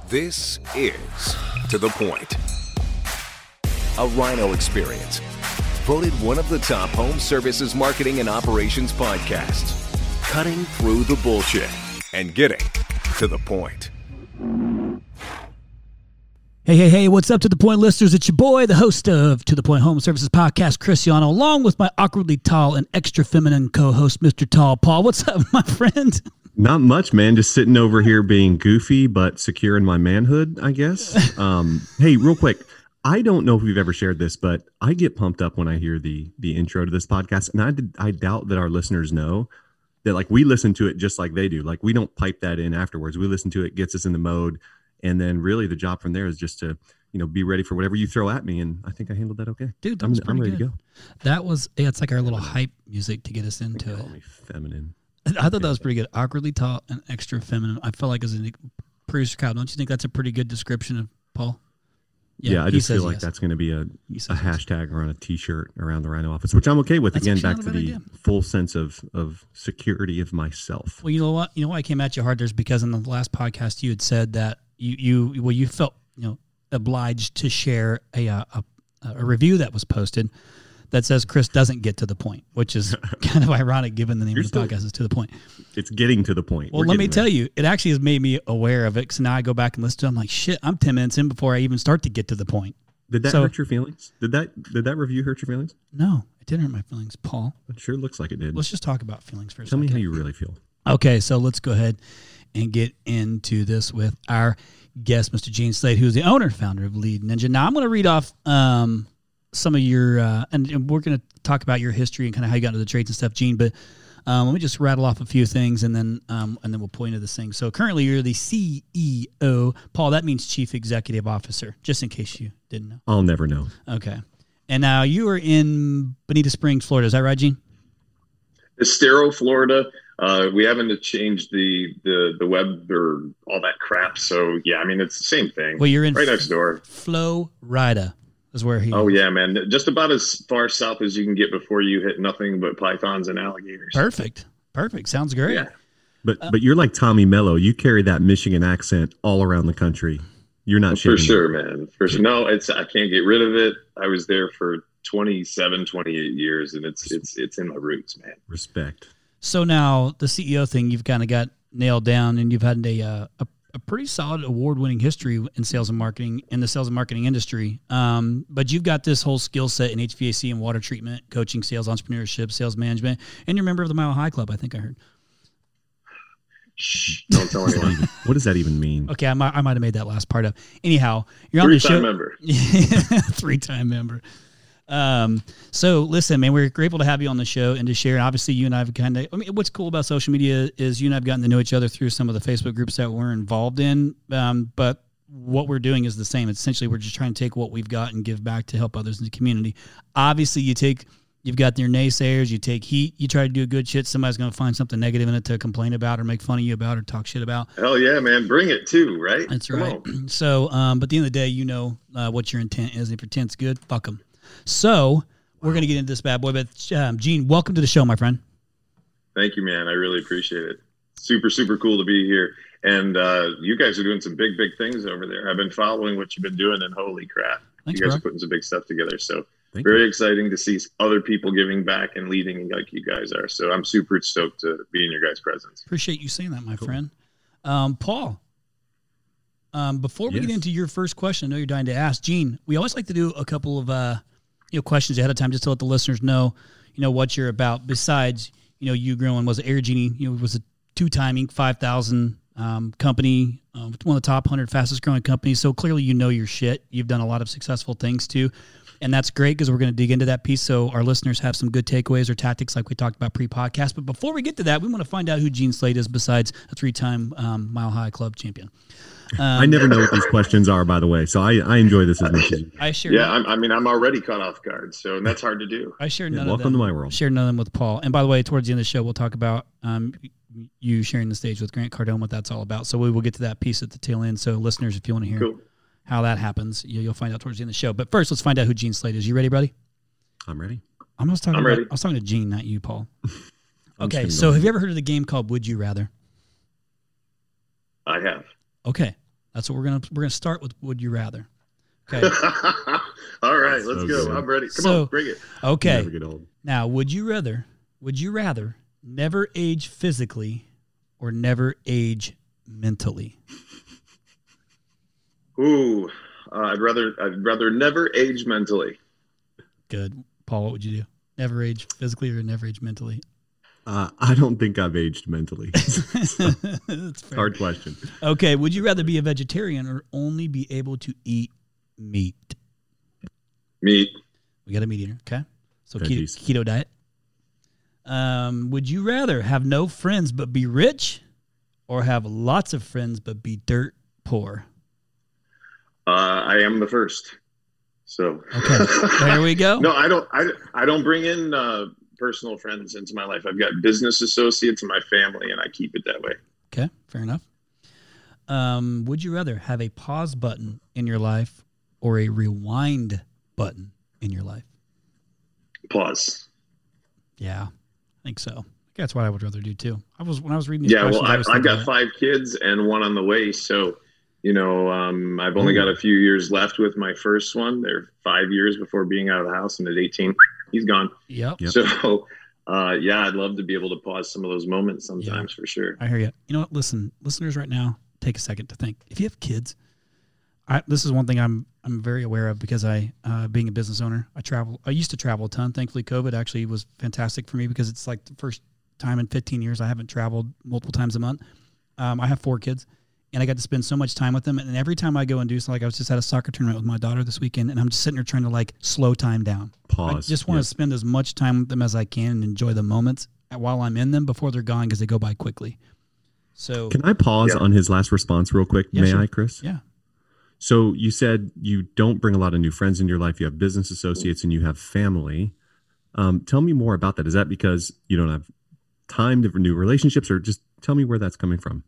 This is To The Point, a Rhino experience. Voted one of the top home services marketing and operations podcasts. Cutting through the bullshit and getting to the point. Hey, what's up, To The Point listeners? It's your boy, the host of To The Point Home Services Podcast, Cristiano, along with my awkwardly tall and extra feminine co-host, Mr. Tall Paul. What's up, my friend? Not much, man. Just sitting over here being goofy, but secure in my manhood, I guess. Hey, real quick. I don't know if we've ever shared this, but I get pumped up when I hear the intro to this podcast. And I doubt that our listeners know that, like, we listen to it just like they do. Like, we don't pipe that in afterwards. We listen to it, gets us in the mode. And then really the job from there is just to, be ready for whatever you throw at me. And I think I handled that okay. Dude, that was pretty I'm ready good. to go. That was, it's like our little hype music to get us into it. Call me feminine. I thought that was pretty good. Awkwardly tall and extra feminine. I felt like as a producer, Kyle, don't you think that's a pretty good description of Paul? Yeah, I just feel like that's going to be a hashtag or on a T-shirt around the Rhino office, which I'm okay with. That's again, back to the idea. Full sense of security of myself. Well, you know what? You know why I came at you hard? There's because in the last podcast you had said that you felt obliged to share a review that was posted that says Chris doesn't get to the point, which is kind of ironic given the name of the podcast is To The Point. It's getting to the point. Well, let me tell you, it actually has made me aware of it. So now I go back and listen to it. I'm like, shit, I'm 10 minutes in before I even start to get to the point. Did that hurt your feelings? Did that review hurt your feelings? No, it didn't hurt my feelings, Paul. It sure looks like it did. Let's just talk about feelings for a second. Tell me how you really feel. Okay, so let's go ahead and get into this with our guest, Mr. Gene Slade, who is the owner and founder of Lead Ninja. Now, I'm going to read off some of your, and we're going to talk about your history and kind of how you got into the trades and stuff, Gene. But let me just rattle off a few things, and then we'll point to this thing. So currently, you're the CEO, Paul. That means Chief Executive Officer, just in case you didn't know. I'll never know. Okay, and now you are in Bonita Springs, Florida. Is that right, Gene? Estero, Florida. We haven't changed the web or all that crap. So yeah, I mean it's the same thing. Well, you're in right next door. Florida is where he. Oh yeah, man! Just about as far south as you can get before you hit nothing but pythons and alligators. Perfect. Sounds great. Yeah. But you're like Tommy Mello. You carry that Michigan accent all around the country. You're not for sure, man. For sure. No, I can't get rid of it. I was there for 28 years, and it's in my roots, man. Respect. So now the CEO thing, you've kind of got nailed down, and you've had a pretty solid award-winning history in sales and marketing in the sales and marketing industry. But you've got this whole skill set in HVAC and water treatment, coaching, sales, entrepreneurship, sales management, and you're a member of the Mile High Club, I think I heard. Shh, don't tell anyone. What does that even mean? Okay, I might have made that last part up. Anyhow, you're on the show. Member. 3-time member. So listen, man, we're grateful to have you on the show and to share. And obviously you and I have what's cool about social media is you and I've gotten to know each other through some of the Facebook groups that we're involved in. But what we're doing is the same. It's essentially, we're just trying to take what we've got and give back to help others in the community. Obviously you've got your naysayers, you take heat, you try to do good shit. Somebody's going to find something negative in it to complain about or make fun of you about or talk shit about. Hell yeah, man. Bring it too, right? That's right. So, but at the end of the day, what your intent is. If your intent's good, fuck them. So we're going to get into this bad boy, but Gene, welcome to the show, my friend. Thank you, man. I really appreciate it. Super, super cool to be here. And you guys are doing some big things over there. I've been following what you've been doing, and holy crap. Thanks, you guys bro. are putting some big stuff together. So Thank very you. exciting to see other people giving back and leading like you guys are. So I'm super stoked to be in your guys' presence. Appreciate you saying that, my friend. Paul, before we get into your first question, I know you're dying to ask. Gene, we always like to do a couple of questions ahead of time just to let the listeners know, what you're about. Besides, you growing was Air Genie, was a 2-timing 5,000 company, one of the top 100 fastest growing companies. So clearly, your shit. You've done a lot of successful things too. And that's great because we're going to dig into that piece so our listeners have some good takeaways or tactics like we talked about pre-podcast. But before we get to that, we want to find out who Gene Slade is besides a 3-time Mile High Club champion. I never know what these questions are, by the way, so I enjoy this as much as you. I share. Yeah, I'm already caught off guard, so that's hard to do. I share none of them. Welcome to my world. Share none of them with Paul. And by the way, towards the end of the show, we'll talk about you sharing the stage with Grant Cardone, what that's all about. So we will get to that piece at the tail end. So listeners, if you want to hear how that happens, you'll find out towards the end of the show. But first, let's find out who Gene Slade is. You ready, buddy? I'm ready. I was talking to Gene, not you, Paul. Okay, so have you ever heard of the game called Would You Rather? I have. Okay. That's what we're gonna start with. Would you rather? Okay. All right, let's go. I'm ready. Come on, bring it. Okay. Never get old. Now, would you rather never age physically or never age mentally? Ooh, I'd rather never age mentally. Good. Paul, what would you do? Never age physically or never age mentally? I don't think I've aged mentally. That's fair. Hard question. Okay. Would you rather be a vegetarian or only be able to eat meat? Meat. We got a meat eater. Okay. So Veggies. keto diet. Would you rather have no friends but be rich or have lots of friends but be dirt poor? I am the first. So okay, there we go. No, I don't bring in personal friends into my life. I've got business associates and my family, and I keep it that way. Okay, fair enough. Would you rather have a pause button in your life or a rewind button in your life? Pause. Yeah, I think so. That's what I would rather do too. When I was reading these yeah, questions, well, I've got 5 kids and one on the way, so. I've only got a few years left with my first one. They're 5 years before being out of the house, and at 18, he's gone. Yep. So, I'd love to be able to pause some of those moments sometimes for sure. I hear you. You know what? Listen, listeners, right now, take a second to think. If you have kids, this is one thing I'm very aware of because being a business owner, I travel. I used to travel a ton. Thankfully, COVID actually was fantastic for me because it's like the first time in 15 years I haven't traveled multiple times a month. I have 4 kids. And I got to spend so much time with them. And every time I go and do something, like I was just at a soccer tournament with my daughter this weekend, and I'm just sitting there trying to like slow time down. Pause. I just want to spend as much time with them as I can and enjoy the moments while I'm in them before they're gone because they go by quickly. So can I pause on his last response real quick? May I, Chris? Yeah. So you said you don't bring a lot of new friends in your life. You have business associates and you have family. Tell me more about that. Is that because you don't have time to renew relationships, or just tell me where that's coming from?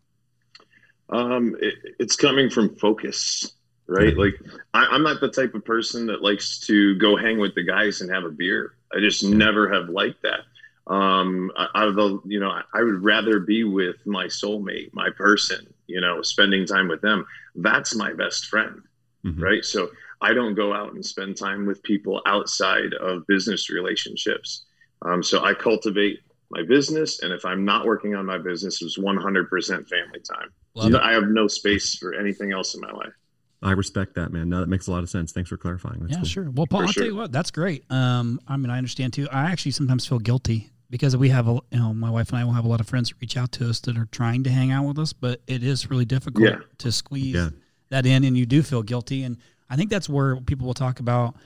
It's coming from focus, right? Mm-hmm. Like I'm not the type of person that likes to go hang with the guys and have a beer. I just never have liked that. I would rather be with my soulmate, my person, spending time with them. That's my best friend, right? So I don't go out and spend time with people outside of business relationships. So I cultivate my business, and if I'm not working on my business, it's 100% family time. I have no space for anything else in my life. I respect that, man. No, that makes a lot of sense. Thanks for clarifying. That's cool. Sure. Well, Paul, I'll tell you what, that's great. I understand too. I actually sometimes feel guilty because we have, my wife and I will have a lot of friends that reach out to us that are trying to hang out with us, but it is really difficult to squeeze that in, and you do feel guilty. And I think that's where people will talk about,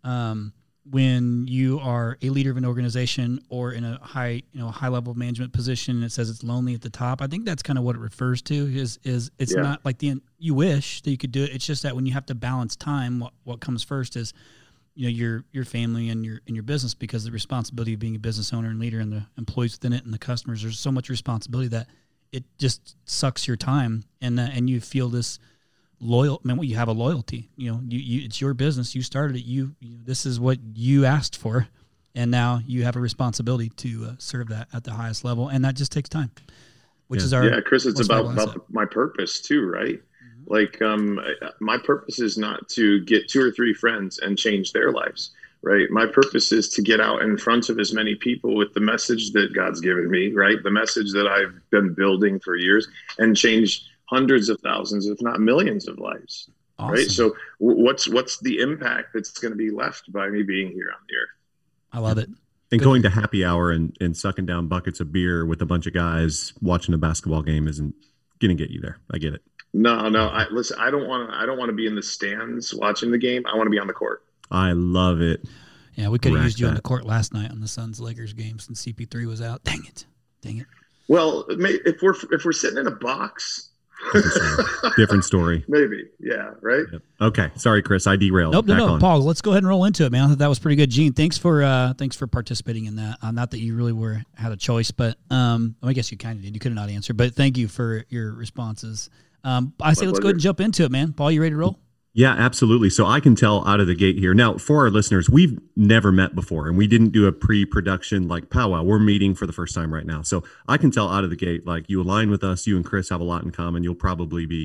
when you are a leader of an organization or in a high level of management position, and it says it's lonely at the top. I think that's kind of what it refers to is it's not like you wish that you could do it. It's just that when you have to balance time, what comes first is, your family and your business, because the responsibility of being a business owner and leader and the employees within it and the customers, there's so much responsibility that it just sucks your time. And you feel this you have a loyalty, it's your business. You started it. This is what you asked for. And now you have a responsibility to serve that at the highest level. And that just takes time, which is Chris, it's about my purpose too, right? Mm-hmm. Like, my purpose is not to get 2 or 3 friends and change their lives, right? My purpose is to get out in front of as many people with the message that God's given me, right? The message that I've been building for years, and change hundreds of thousands, if not millions of lives. Awesome. Right. So what's the impact that's going to be left by me being here on the earth? I love it. And going to happy hour and sucking down buckets of beer with a bunch of guys watching a basketball game isn't going to get you there. I get it. No. Listen, I don't want to be in the stands watching the game. I want to be on the court. I love it. Yeah. We could have used you on the court last night on the Suns Lakers game since CP3 was out. Dang it. Well, if we're sitting in a box, different story. Maybe. Yeah. Right. Yep. Okay. Sorry, Chris. I derailed. No. Paul, let's go ahead and roll into it, man. I thought that was pretty good. Gene, thanks for participating in that. Not that you really had a choice, but I guess you kind of did. You could have not answered, but thank you for your responses. I say let's go ahead and jump into it, man. Paul, you ready to roll? Yeah, absolutely. So I can tell out of the gate here. Now, for our listeners, we've never met before, and we didn't do a pre-production like powwow. We're meeting for the first time right now. So I can tell out of the gate, like, you align with us. You and Chris have a lot in common. You'll probably be,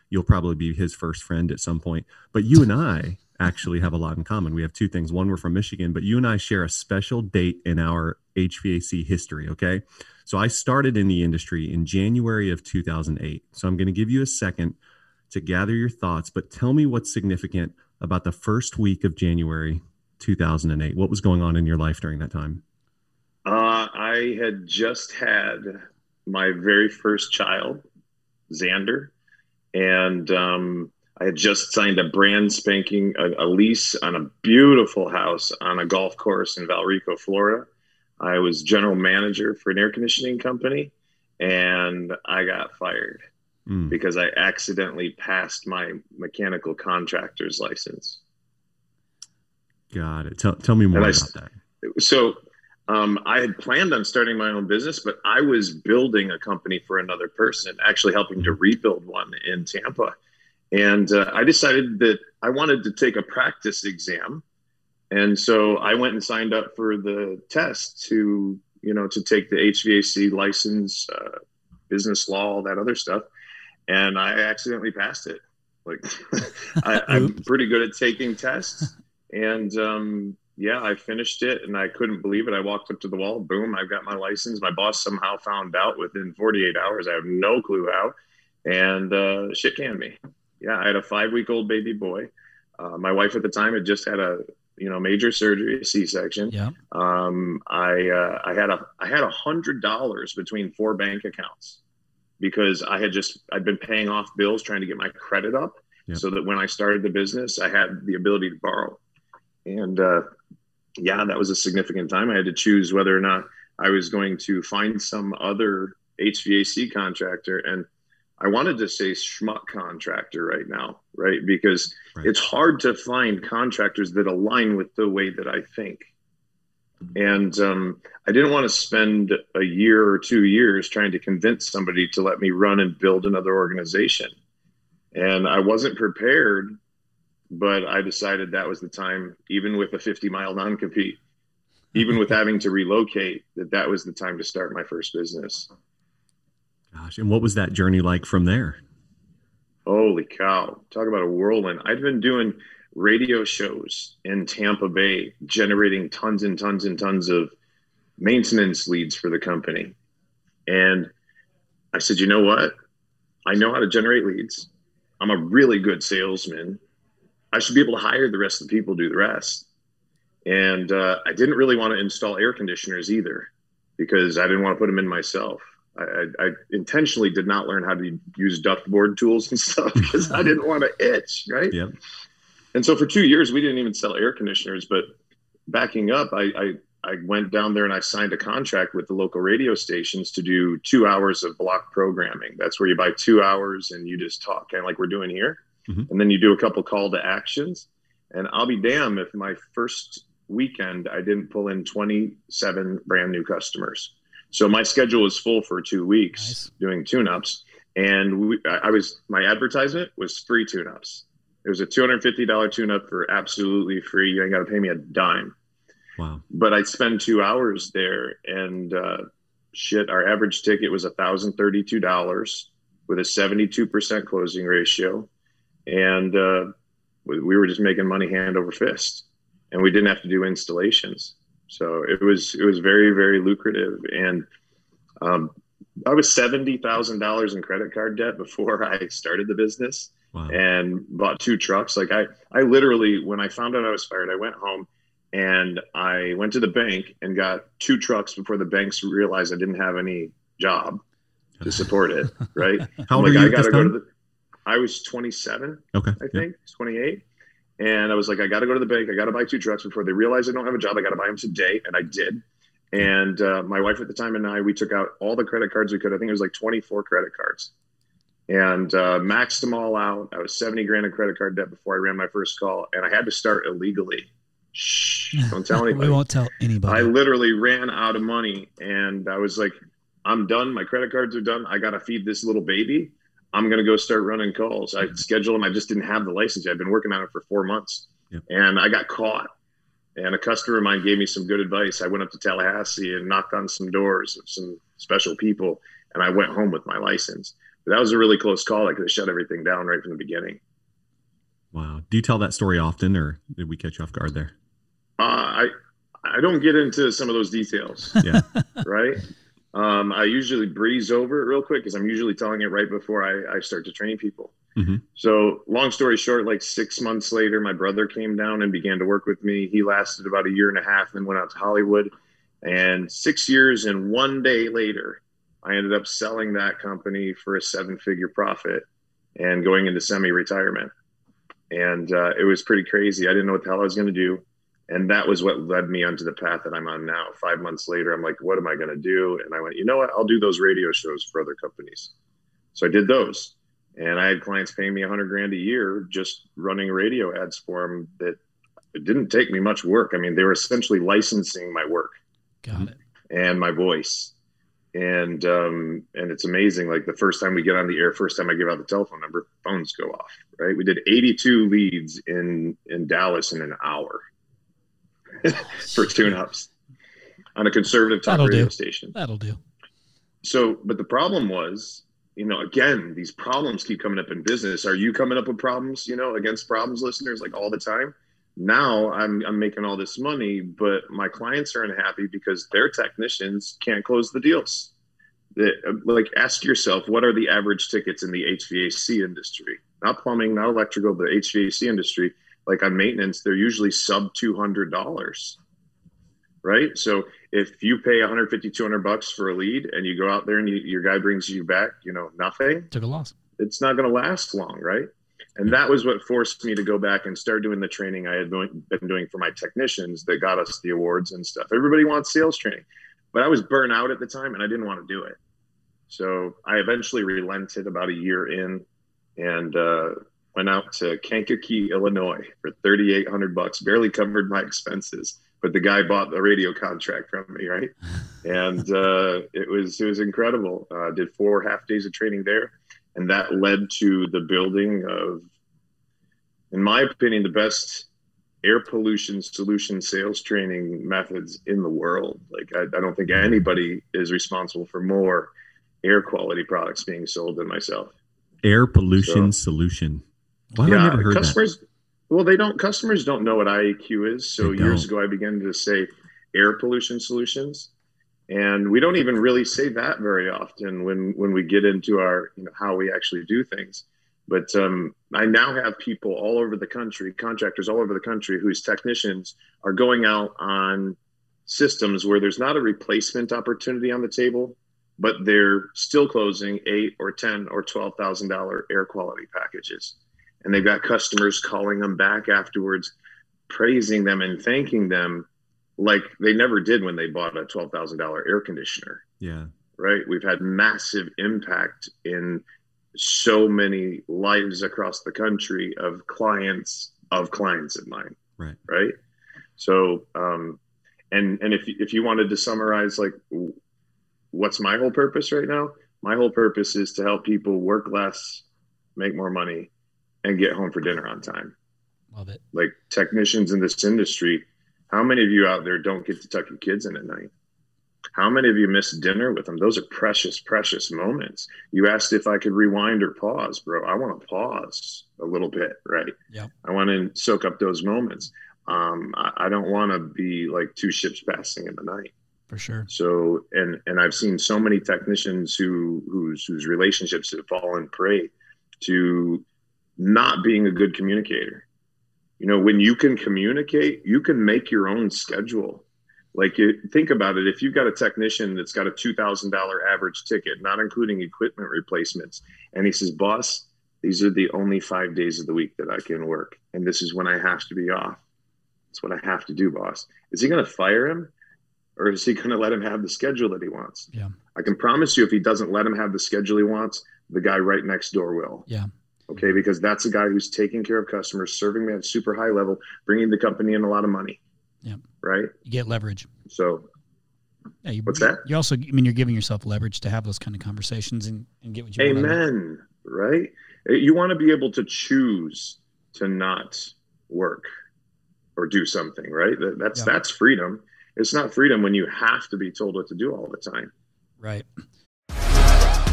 you'll probably be his first friend at some point. But you and I actually have a lot in common. We have two things. One, we're from Michigan, but you and I share a special date in our HVAC history. Okay. So I started in the industry in January of 2008. So I'm going to give you a second to gather your thoughts, but tell me what's significant about the first week of January 2008. What was going on in your life during that time? I had just had my very first child, Xander, and I had just signed a brand spanking a lease on a beautiful house on a golf course in Valrico, Florida. I was general manager for an air conditioning company, and I got fired because I accidentally passed my mechanical contractor's license. Got it. Tell me more about that. So I had planned on starting my own business, but I was building a company for another person, actually helping to rebuild one in Tampa. And I decided that I wanted to take a practice exam. And so I went and signed up for the test to take the HVAC license, business law, all that other stuff. And I accidentally passed it. Like I'm pretty good at taking tests. And I finished it and I couldn't believe it. I walked up to the wall, boom, I've got my license. My boss somehow found out within 48 hours. I have no clue how. And shit canned me. Yeah, I had a 5-week-old baby boy. My wife at the time had just had a major surgery, a C-section. Yeah. I had $100 between 4 bank accounts because I'd been paying off bills trying to get my credit up so that when I started the business, I had the ability to borrow. And that was a significant time. I had to choose whether or not I was going to find some other HVAC contractor. And I wanted to say schmuck contractor right now, right? Because it's hard to find contractors that align with the way that I think. And I didn't want to spend a year or 2 years trying to convince somebody to let me run and build another organization. And I wasn't prepared, but I decided that was the time, even with a 50-mile non-compete, even with having to relocate, that was the time to start my first business. Gosh, and what was that journey like from there? Holy cow. Talk about a whirlwind. I'd been doing radio shows in Tampa Bay, generating tons and tons and tons of maintenance leads for the company. And I said, you know what? I know how to generate leads. I'm a really good salesman. I should be able to hire the rest of the people to do the rest. And I didn't really want to install air conditioners either because I didn't want to put them in myself. I intentionally did not learn how to use ductboard tools and stuff because I didn't want to itch, right? Yep. And so for 2 years, we didn't even sell air conditioners. But backing up, I went down there and I signed a contract with the local radio stations to do 2 hours of block programming. That's where you buy 2 hours and you just talk, kind of like we're doing here. Mm-hmm. And then you do a couple call to actions. And I'll be damned if my first weekend I didn't pull in 27 brand new customers. So my schedule was full for 2 weeks doing tune-ups. And my advertisement was free tune-ups. It was a $250 tune-up for absolutely free. You ain't got to pay me a dime. Wow. But I'd spend 2 hours there and our average ticket was $1,032 with a 72% closing ratio. And we were just making money hand over fist, and we didn't have to do installations. So it was very, very lucrative. And I was $70,000 in credit card debt before I started the business. Wow. And bought 2 trucks. Like I literally, when I found out I was fired, I went home and I went to the bank and got 2 trucks before the banks realized I didn't have any job to support it. Right. How old were you at this time? I was 27. Okay. I think 28. And I was like, I got to go to the bank. I got to buy 2 trucks before they realize I don't have a job. I got to buy them today. And I did. And my wife at the time and we took out all the credit cards we could. I think it was like 24 credit cards and maxed them all out. I was $70,000 in credit card debt before I ran my first call. And I had to start illegally. Shh, don't tell anybody. We won't tell anybody. I literally ran out of money and I was like, I'm done. My credit cards are done. I got to feed this little baby. I'm going to go start running calls. I scheduled them. I just didn't have the license. I've been working on it for 4 months. Yep. And I got caught. And a customer of mine gave me some good advice. I went up to Tallahassee and knocked on some doors of some special people. And I went home with my license. That was a really close call. I could have shut everything down right from the beginning. Wow. Do you tell that story often, or did we catch you off guard there? I don't get into some of those details. Yeah. Right. I usually breeze over it real quick because I'm usually telling it right before I start to train people. Mm-hmm. So long story short, like 6 months later, my brother came down and began to work with me. He lasted about 1.5 years and went out to Hollywood. And 6 years and 1 day later, I ended up selling that company for a 7-figure profit and going into semi-retirement. And it was pretty crazy. I didn't know what the hell I was going to do. And that was what led me onto the path that I'm on now. 5 months later, I'm like, what am I going to do? And I went, you know what? I'll do those radio shows for other companies. So I did those. And I had clients paying me $100,000 a year just running radio ads for them. That it didn't take me much work. I mean, they were essentially licensing my work. Got it. And my voice. And it's amazing. Like the first time we get on the air, first time I give out the telephone number, phones go off, right? We did 82 leads in Dallas in an hour for tune-ups on a conservative talk radio station. That'll do. So, but the problem was, again, these problems keep coming up in business. Are you coming up with problems, against problems, listeners, like all the time? Now I'm making all this money, but my clients are unhappy because their technicians can't close the deals. Like, ask yourself, what are the average tickets in the HVAC industry? Not plumbing, not electrical, the HVAC industry. Like on maintenance, they're usually sub $200, right? So if you pay $150, $200 for a lead and you go out there and your guy brings you back, nothing. Took a loss. It's not going to last long, right? And that was what forced me to go back and start doing the training I had been doing for my technicians that got us the awards and stuff. Everybody wants sales training, but I was burnt out at the time and I didn't want to do it. So I eventually relented about 1 year in and went out to Kankakee, Illinois for $3,800, barely covered my expenses. But the guy bought the radio contract from me, right? And it was incredible. Did 4 half days of training there. And that led to the building of, in my opinion, the best air pollution solution sales training methods in the world. Like, I don't think anybody is responsible for more air quality products being sold than myself. Air pollution solution. Why have I never heard customers, that? Well, customers don't know what IAQ is. So years ago, I began to say air pollution solutions. And we don't even really say that very often when we get into our, how we actually do things. But I now have people all over the country, contractors all over the country, whose technicians are going out on systems where there's not a replacement opportunity on the table, but they're still closing $8,000 or $10,000 or $12,000 air quality packages. And they've got customers calling them back afterwards, praising them and thanking them like they never did when they bought a $12,000 air conditioner. Yeah. Right. We've had massive impact in so many lives across the country of clients of mine. Right. Right. So, and if you wanted to summarize, like, what's my whole purpose right now? My whole purpose is to help people work less, make more money, and get home for dinner on time. Love it. Like technicians in this industry, how many of you out there don't get to tuck your kids in at night? How many of you miss dinner with them? Those are precious, precious moments. You asked if I could rewind or pause, bro. I want to pause a little bit, right? Yeah. I want to soak up those moments. I don't want to be like two ships passing in the night. For sure. So, and I've seen so many technicians whose relationships have fallen prey to not being a good communicator. When you can communicate, you can make your own schedule. Like, think about it. If you've got a technician that's got a $2,000 average ticket, not including equipment replacements, and he says, boss, these are the only 5 days of the week that I can work, and this is when I have to be off. That's what I have to do, boss. Is he going to fire him, or is he going to let him have the schedule that he wants? Yeah. I can promise you, if he doesn't let him have the schedule he wants, the guy right next door will. Yeah. Okay, because that's a guy who's taking care of customers, serving them at a super high level, bringing the company in a lot of money. Yeah. Right? You get leverage. So, yeah, what's that? You also, you're giving yourself leverage to have those kind of conversations and get what you want. Amen. Right? You want to be able to choose to not work or do something, right? That's freedom. It's not freedom when you have to be told what to do all the time. Right.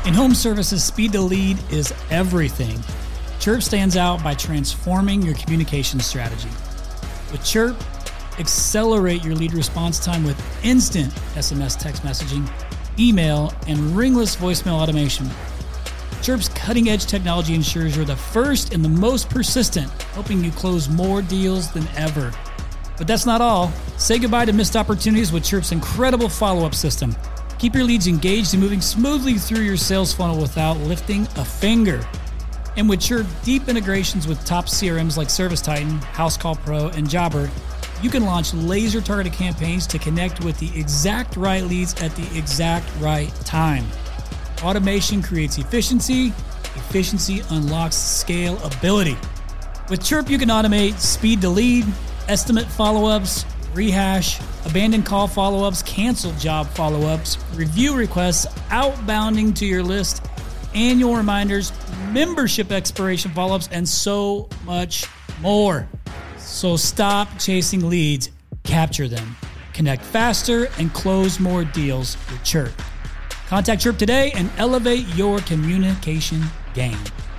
In home services, speed to lead is everything. Chirp stands out by transforming your communication strategy. With Chirp, accelerate your lead response time with instant SMS text messaging, email, and ringless voicemail automation. Chirp's cutting-edge technology ensures you're the first and the most persistent, helping you close more deals than ever. But that's not all. Say goodbye to missed opportunities with Chirp's incredible follow-up system. Keep your leads engaged and moving smoothly through your sales funnel without lifting a finger. And with Chirp deep integrations with top CRMs like ServiceTitan, HouseCall Pro, and Jobber, you can launch laser-targeted campaigns to connect with the exact right leads at the exact right time. Automation creates efficiency. Efficiency unlocks scalability. With Chirp, you can automate speed to lead, estimate follow-ups, rehash, abandoned call follow-ups, canceled job follow-ups, review requests, outbounding to your list, annual reminders, membership expiration follow-ups, and so much more. So stop chasing leads, capture them. Connect faster and close more deals with Chirp. Contact Chirp today and elevate your communication game.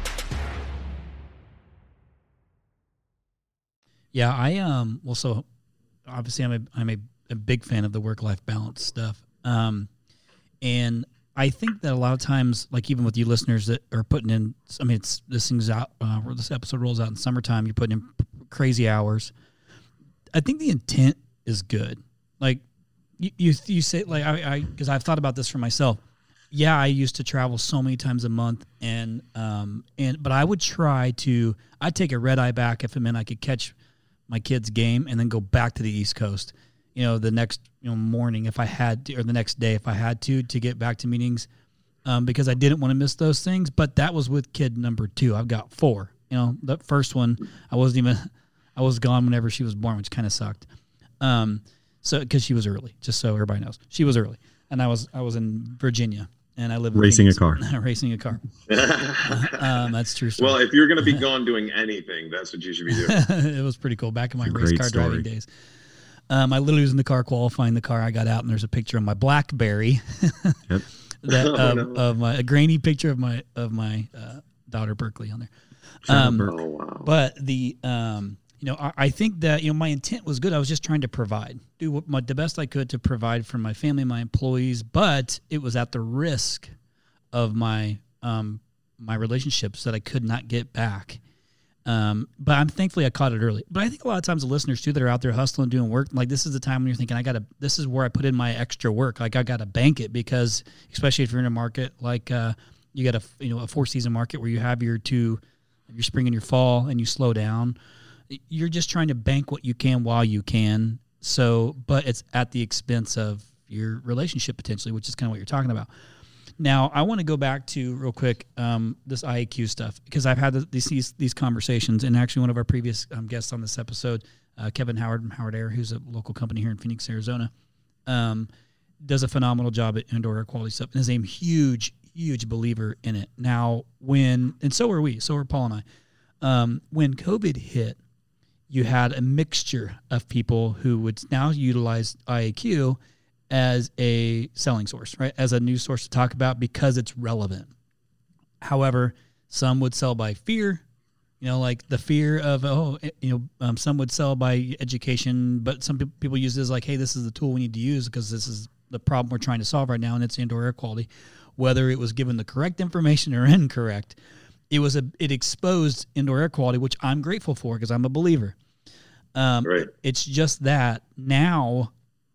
Yeah, well, so obviously I'm a big fan of the work-life balance stuff. And I think that a lot of times, like even with you listeners that are putting in, I mean, this thing's out, where this episode rolls out in summertime, you're putting in crazy hours. I think the intent is good. Like you say, like because I've thought about this for myself. Yeah, I used to travel so many times a month, but I would I'd take a red eye back if it meant I could catch my kid's game and then go back to the East Coast, the next morning if I had to, or the next day if I had to get back to meetings, because I didn't want to miss those things. But that was with kid number 2. I've got 4. The first one I was gone whenever she was born, which kind of sucked. So because she was early, just so everybody knows, she was early, and I was in Virginia. And I live racing a car. Racing a car. That's true story. Well, if you're going to be gone doing anything, that's what you should be doing. It was pretty cool. Back in my race car driving days. I literally was in the car qualifying the car. I got out and there's a picture of my BlackBerry, yep. of a grainy picture of my daughter Berkeley on there. Oh wow! But the I think that my intent was good. I was just trying to provide, do the best I could to provide for my family, my employees, but it was at the risk of my relationships that I could not get back. But I'm thankfully I caught it early. But I think a lot of times the listeners too that are out there hustling, doing work, like this is the time when you're thinking, this is where I put in my extra work. Like I got to bank it, because especially if you're in a market like you got a 4-season market where you have your spring and your fall and you slow down. You're just trying to bank what you can while you can. So, but it's at the expense of your relationship potentially, which is kind of what you're talking about. Now, I want to go back to real quick this IAQ stuff, because I've had these conversations, and actually one of our previous guests on this episode, Kevin Howard from Howard Air, who's a local company here in Phoenix, Arizona, does a phenomenal job at indoor air quality stuff, and is a huge believer in it. Now, and so are we, so are Paul and I. When COVID hit, you had a mixture of people who would now utilize IAQ as a selling source, right? As a news source to talk about because it's relevant. However, some would sell by fear, like the fear of, some would sell by education, but some people use this like, hey, this is the tool we need to use because this is the problem we're trying to solve right now, and it's indoor air quality. Whether it was given the correct information or incorrect, it exposed indoor air quality, which I'm grateful for because I'm a believer. Right. It's just that now,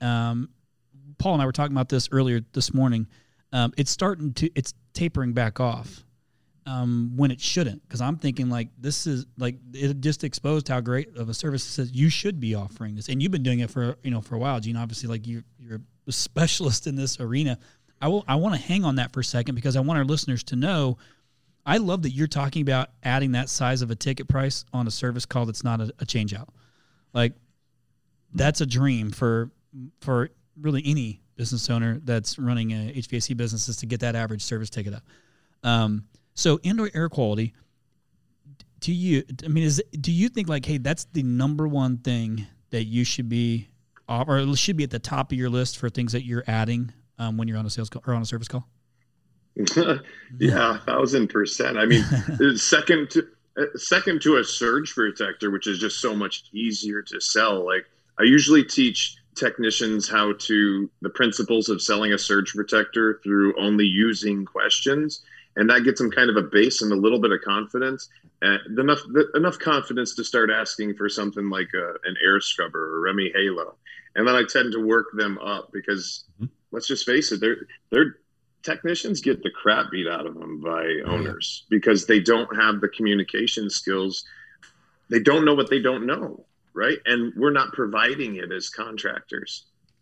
Paul and I were talking about this earlier this morning. It's tapering back off when it shouldn't, because I'm thinking like this is like it just exposed how great of a service it says you should be offering this, and you've been doing it for a while, Gene. Obviously, like you're a specialist in this arena. I want to hang on that for a second because I want our listeners to know. I love that you're talking about adding that size of a ticket price on a service call that's not a change out. Like that's a dream for really any business owner that's running a HVAC business, is to get that average service ticket up. So indoor air quality, do you think like, hey, that's the number one thing that you should be, or should be at the top of your list for things that you're adding when you're on a sales call or on a service call? Yeah, 1,000%. I mean, it's second to a surge protector, which is just so much easier to sell. Like, I usually teach technicians the principles of selling a surge protector through only using questions. And that gets them kind of a base and a little bit of confidence, and enough confidence to start asking for something like an air scrubber or Remy Halo. And then I tend to work them up because let's just face it, they're technicians get the crap beat out of them by owners because they don't have the communication skills. They don't know what they don't know, right? And we're not providing it as contractors.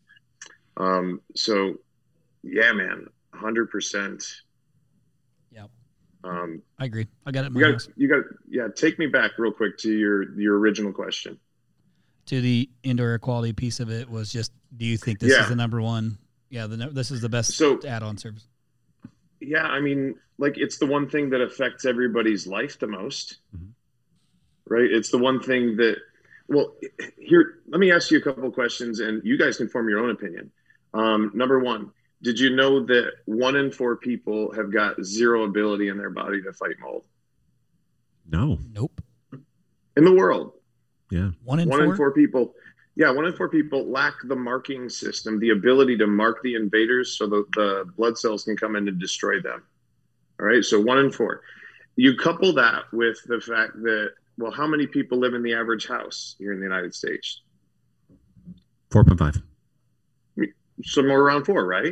So, yeah, man, 100%. Yeah, I agree. I got it. You got. Take me back real quick to your original question. To the indoor air quality piece of it was just, do you think this is the number one? Yeah, this is the best add-on service. Yeah, I mean, like, it's the one thing that affects everybody's life the most, right? It's the one thing that, well, here, let me ask you a couple of questions, and you guys can form your own opinion. Number one, did you know that 1 in 4 people have got zero ability in their body to fight mold? No. Nope. In the world. Yeah. 1 in 4 people. Yeah, 1 in 4 people lack the marking system, the ability to mark the invaders so that the blood cells can come in and destroy them. All right, so 1 in 4. You couple that with the fact that, well, how many people live in the average house here in the United States? 4.5. Somewhere around 4, right?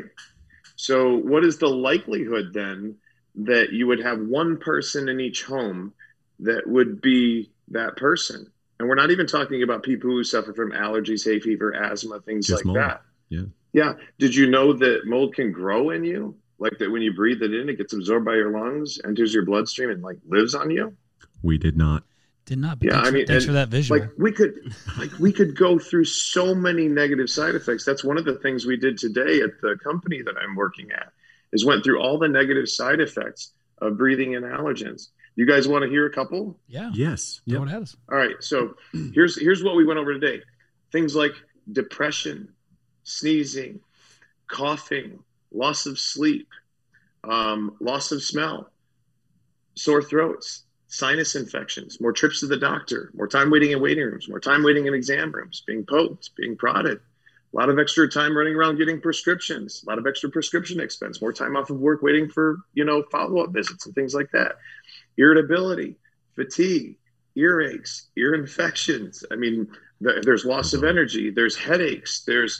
So what is the likelihood then that you would have one person in each home that would be that person? And we're not even talking about people who suffer from allergies, hay fever, asthma, things just like mold. That. Yeah. Yeah. Did you know that mold can grow in you? Like that when you breathe it in, it gets absorbed by your lungs, enters your bloodstream, and like lives on you? We did not. Did not. But thanks for that visual. Like we could go through so many negative side effects. That's one of the things we did today at the company that I'm working at, is went through all the negative side effects of breathing in allergens. You guys want to hear a couple? Yeah. Yes. Yep. All right. So here's what we went over today. Things like depression, sneezing, coughing, loss of sleep, loss of smell, sore throats, sinus infections, more trips to the doctor, more time waiting in waiting rooms, more time waiting in exam rooms, being poked, being prodded, a lot of extra time running around getting prescriptions, a lot of extra prescription expense, more time off of work waiting for, follow-up visits and things like that. Irritability, fatigue, earaches, ear infections. I mean, there's loss of energy, there's headaches, there's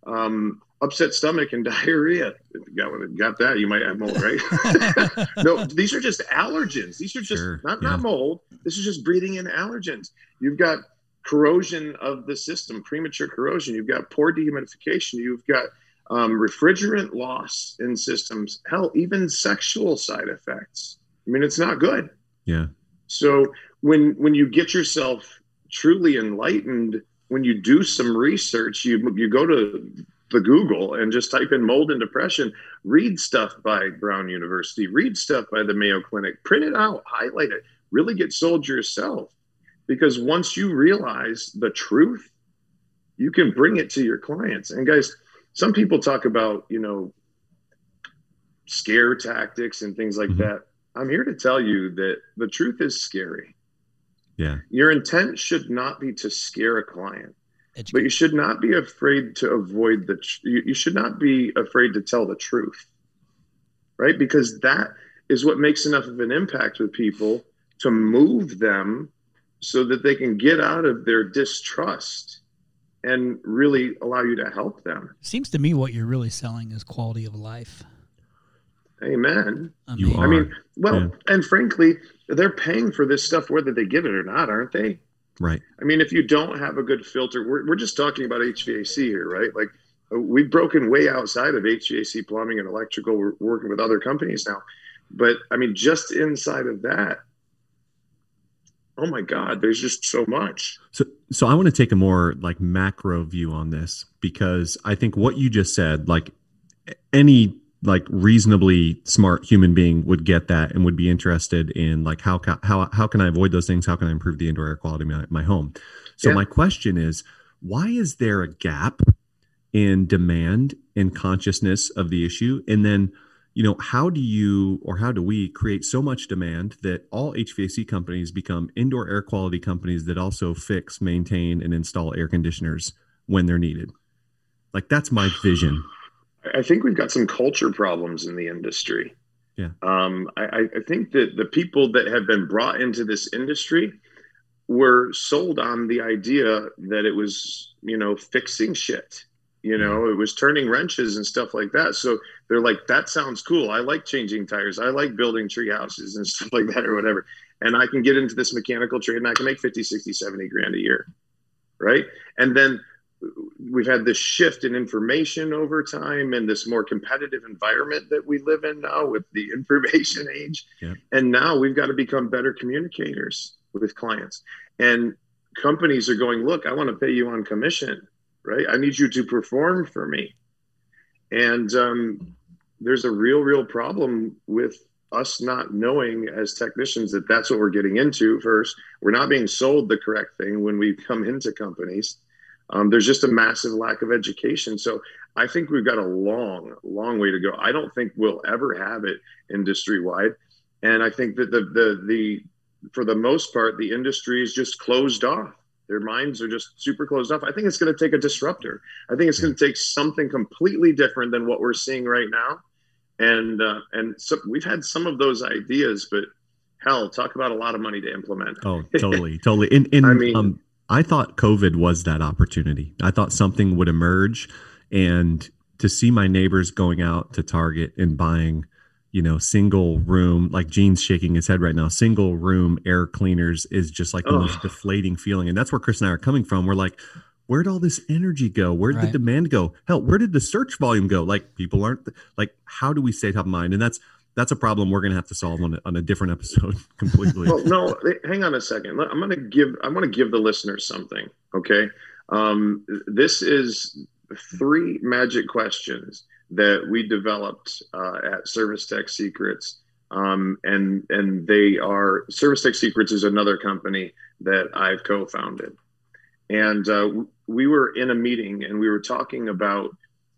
upset stomach and diarrhea. If you got that, you might have mold, right? No, these are just allergens. These are just not mold. This is just breathing in allergens. You've got corrosion of the system, premature corrosion. You've got poor dehumidification. You've got refrigerant loss in systems. Hell, even sexual side effects. I mean, it's not good. Yeah. So when you get yourself truly enlightened, when you do some research, you go to the Google and just type in mold and depression, read stuff by Brown University, read stuff by the Mayo Clinic, print it out, highlight it, really get sold yourself. Because once you realize the truth, you can bring it to your clients. And guys, some people talk about, scare tactics and things like that. I'm here to tell you that the truth is scary. Yeah. Your intent should not be to scare a client, but you should not be afraid to avoid you should not be afraid to tell the truth, right? Because that is what makes enough of an impact with people to move them so that they can get out of their distrust and really allow you to help them. Seems to me what you're really selling is quality of life. Amen. You are. I mean, and frankly, they're paying for this stuff whether they get it or not, aren't they? Right. I mean, if you don't have a good filter, we're just talking about HVAC here, right? Like, we've broken way outside of HVAC, plumbing, and electrical. We're working with other companies now. But, I mean, just inside of that, oh, my God, there's just so much. So I want to take a more, like, macro view on this, because I think what you just said, like, any reasonably smart human being would get that and would be interested in, like, how can I avoid those things? How can I improve the indoor air quality of my home? So my question is, why is there a gap in demand and consciousness of the issue? And then, how do we create so much demand that all HVAC companies become indoor air quality companies that also fix, maintain, and install air conditioners when they're needed? Like, that's my vision. I think we've got some culture problems in the industry. Yeah. I think that the people that have been brought into this industry were sold on the idea that it was, fixing shit. It was turning wrenches and stuff like that. So they're like, that sounds cool. I like changing tires. I like building tree houses and stuff like that or whatever. And I can get into this mechanical trade and I can make 50, 60, 70 grand a year. Right. And then we've had this shift in information over time and this more competitive environment that we live in now with the information age. Yeah. And now we've got to become better communicators with clients. And companies are going, look, I want to pay you on commission. Right? I need you to perform for me. And there's a real problem with us not knowing as technicians that that's what we're getting into first. We're not being sold the correct thing when we come into companies. There's just a massive lack of education. So I think we've got a long way to go. I don't think we'll ever have it industry-wide. And I think that the for the most part, the industry is just closed off. Their minds are just super closed off. I think it's going to take a disruptor. I think it's going to take something completely different than what we're seeing right now. And so we've had some of those ideas, but hell, talk about a lot of money to implement. Oh, totally. And I thought COVID was that opportunity. I thought something would emerge, and to see my neighbors going out to Target and buying, single room, like Gene's shaking his head right now, single room air cleaners is just like the most deflating feeling. And that's where Chris and I are coming from. We're like, where'd all this energy go? Where'd the demand go? Hell, where did the search volume go? Like, people aren't like, how do we stay top of mind? And that's a problem we're going to have to solve on a different episode completely. Well, no, hang on a second. I want to give the listeners something. Okay. This is 3 magic questions that we developed at Service Tech Secrets. And they are, Service Tech Secrets is another company that I've co-founded. And we were in a meeting and we were talking about,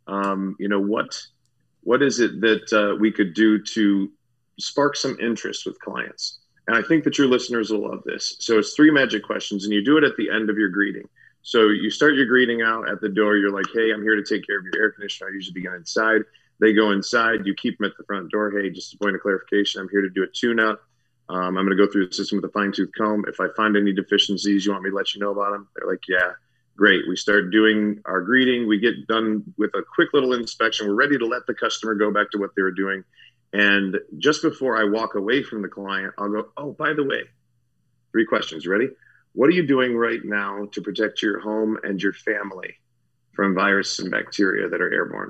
what is it that we could do to spark some interest with clients? And I think that your listeners will love this. So it's 3 magic questions, and you do it at the end of your greeting. So you start your greeting out at the door. You're like, hey, I'm here to take care of your air conditioner. I usually begin inside. They go inside. You keep them at the front door. Hey, just a point of clarification, I'm here to do a tune-up. I'm going to go through the system with a fine-tooth comb. If I find any deficiencies, you want me to let you know about them? They're like, yeah, great. We start doing our greeting. We get done with a quick little inspection. We're ready to let the customer go back to what they were doing. And just before I walk away from the client, I'll go, oh, by the way, 3 questions. Ready? What are you doing right now to protect your home and your family from viruses and bacteria that are airborne?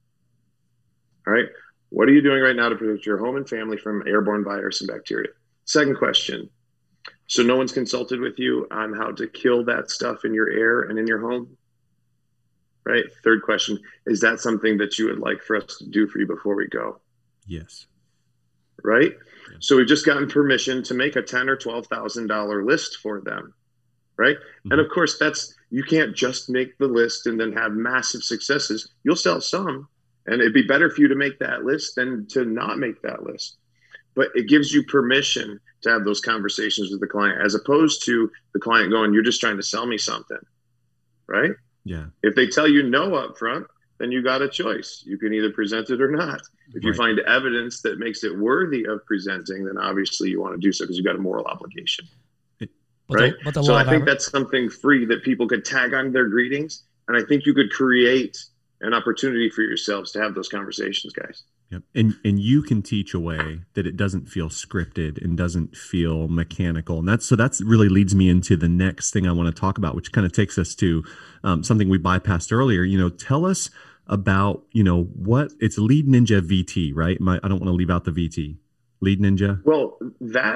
All right. What are you doing right now to protect your home and family from airborne virus and bacteria? Second question. So no one's consulted with you on how to kill that stuff in your air and in your home? Right. Third question. Is that something that you would like for us to do for you before we go? Yes. Right. Yeah. So we've just gotten permission to make a $10,000 or $12,000 list for them. Right. Mm-hmm. And of course, you can't just make the list and then have massive successes. You'll sell some, and it'd be better for you to make that list than to not make that list. But it gives you permission to have those conversations with the client, as opposed to the client going, you're just trying to sell me something. Right. Yeah. If they tell you no up front, then you got a choice. You can either present it or not. If you find evidence that makes it worthy of presenting, then obviously you want to do so because you've got a moral obligation. Right. So I think that's something free that people could tag on their greetings. And I think you could create an opportunity for yourselves to have those conversations, guys. Yep. And you can teach a way that it doesn't feel scripted and doesn't feel mechanical. And that's really leads me into the next thing I want to talk about, which kind of takes us to something we bypassed earlier. Tell us about, what it's Lead Ninja VT, right? I don't want to leave out the VT. Lead Ninja? Well, that's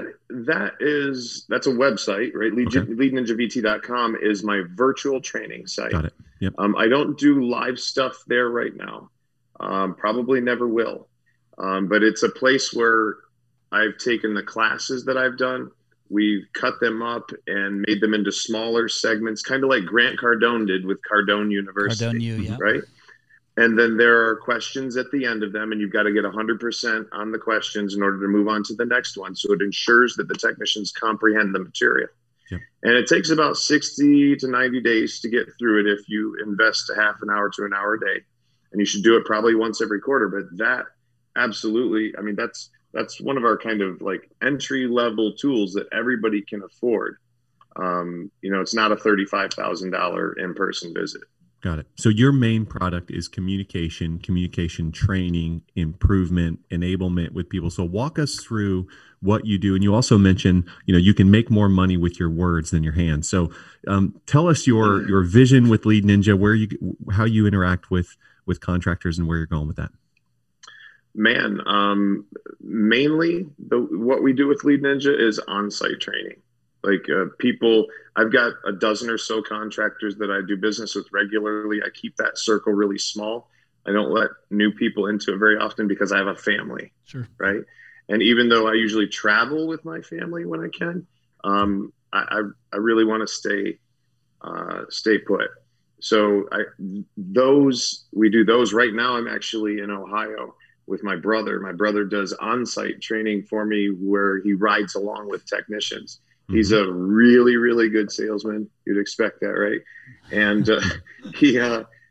a website, right? LeadNinjaVT.com is my virtual training site. Got it. Yep. I don't do live stuff there right now. Probably never will. But it's a place where I've taken the classes that I've done. We've cut them up and made them into smaller segments, kind of like Grant Cardone did with Cardone University. Cardone U, yeah. Right? And then there are questions at the end of them, and you've got to get 100% on the questions in order to move on to the next one. So it ensures that the technicians comprehend the material. Yep. And it takes about 60 to 90 days to get through it if you invest a half an hour to an hour a day. And you should do it probably once every quarter. But that absolutely, I mean, that's one of our kind of like entry level tools that everybody can afford. It's not a $35,000 in-person visit. Got it. So your main product is communication training, improvement, enablement with people. So walk us through what you do. And you also mentioned, you can make more money with your words than your hands. So tell us your vision with Lead Ninja, how you interact with contractors and where you're going with that. Man, mainly what we do with Lead Ninja is on-site training. Like I've got a dozen or so contractors that I do business with regularly. I keep that circle really small. I don't let new people into it very often because I have a family. Sure. Right. And even though I usually travel with my family when I can, I really want to stay put. So we do those right now. I'm actually in Ohio with my brother. My brother does on-site training for me where he rides along with technicians. He's a really, really good salesman. You'd expect that, right? And he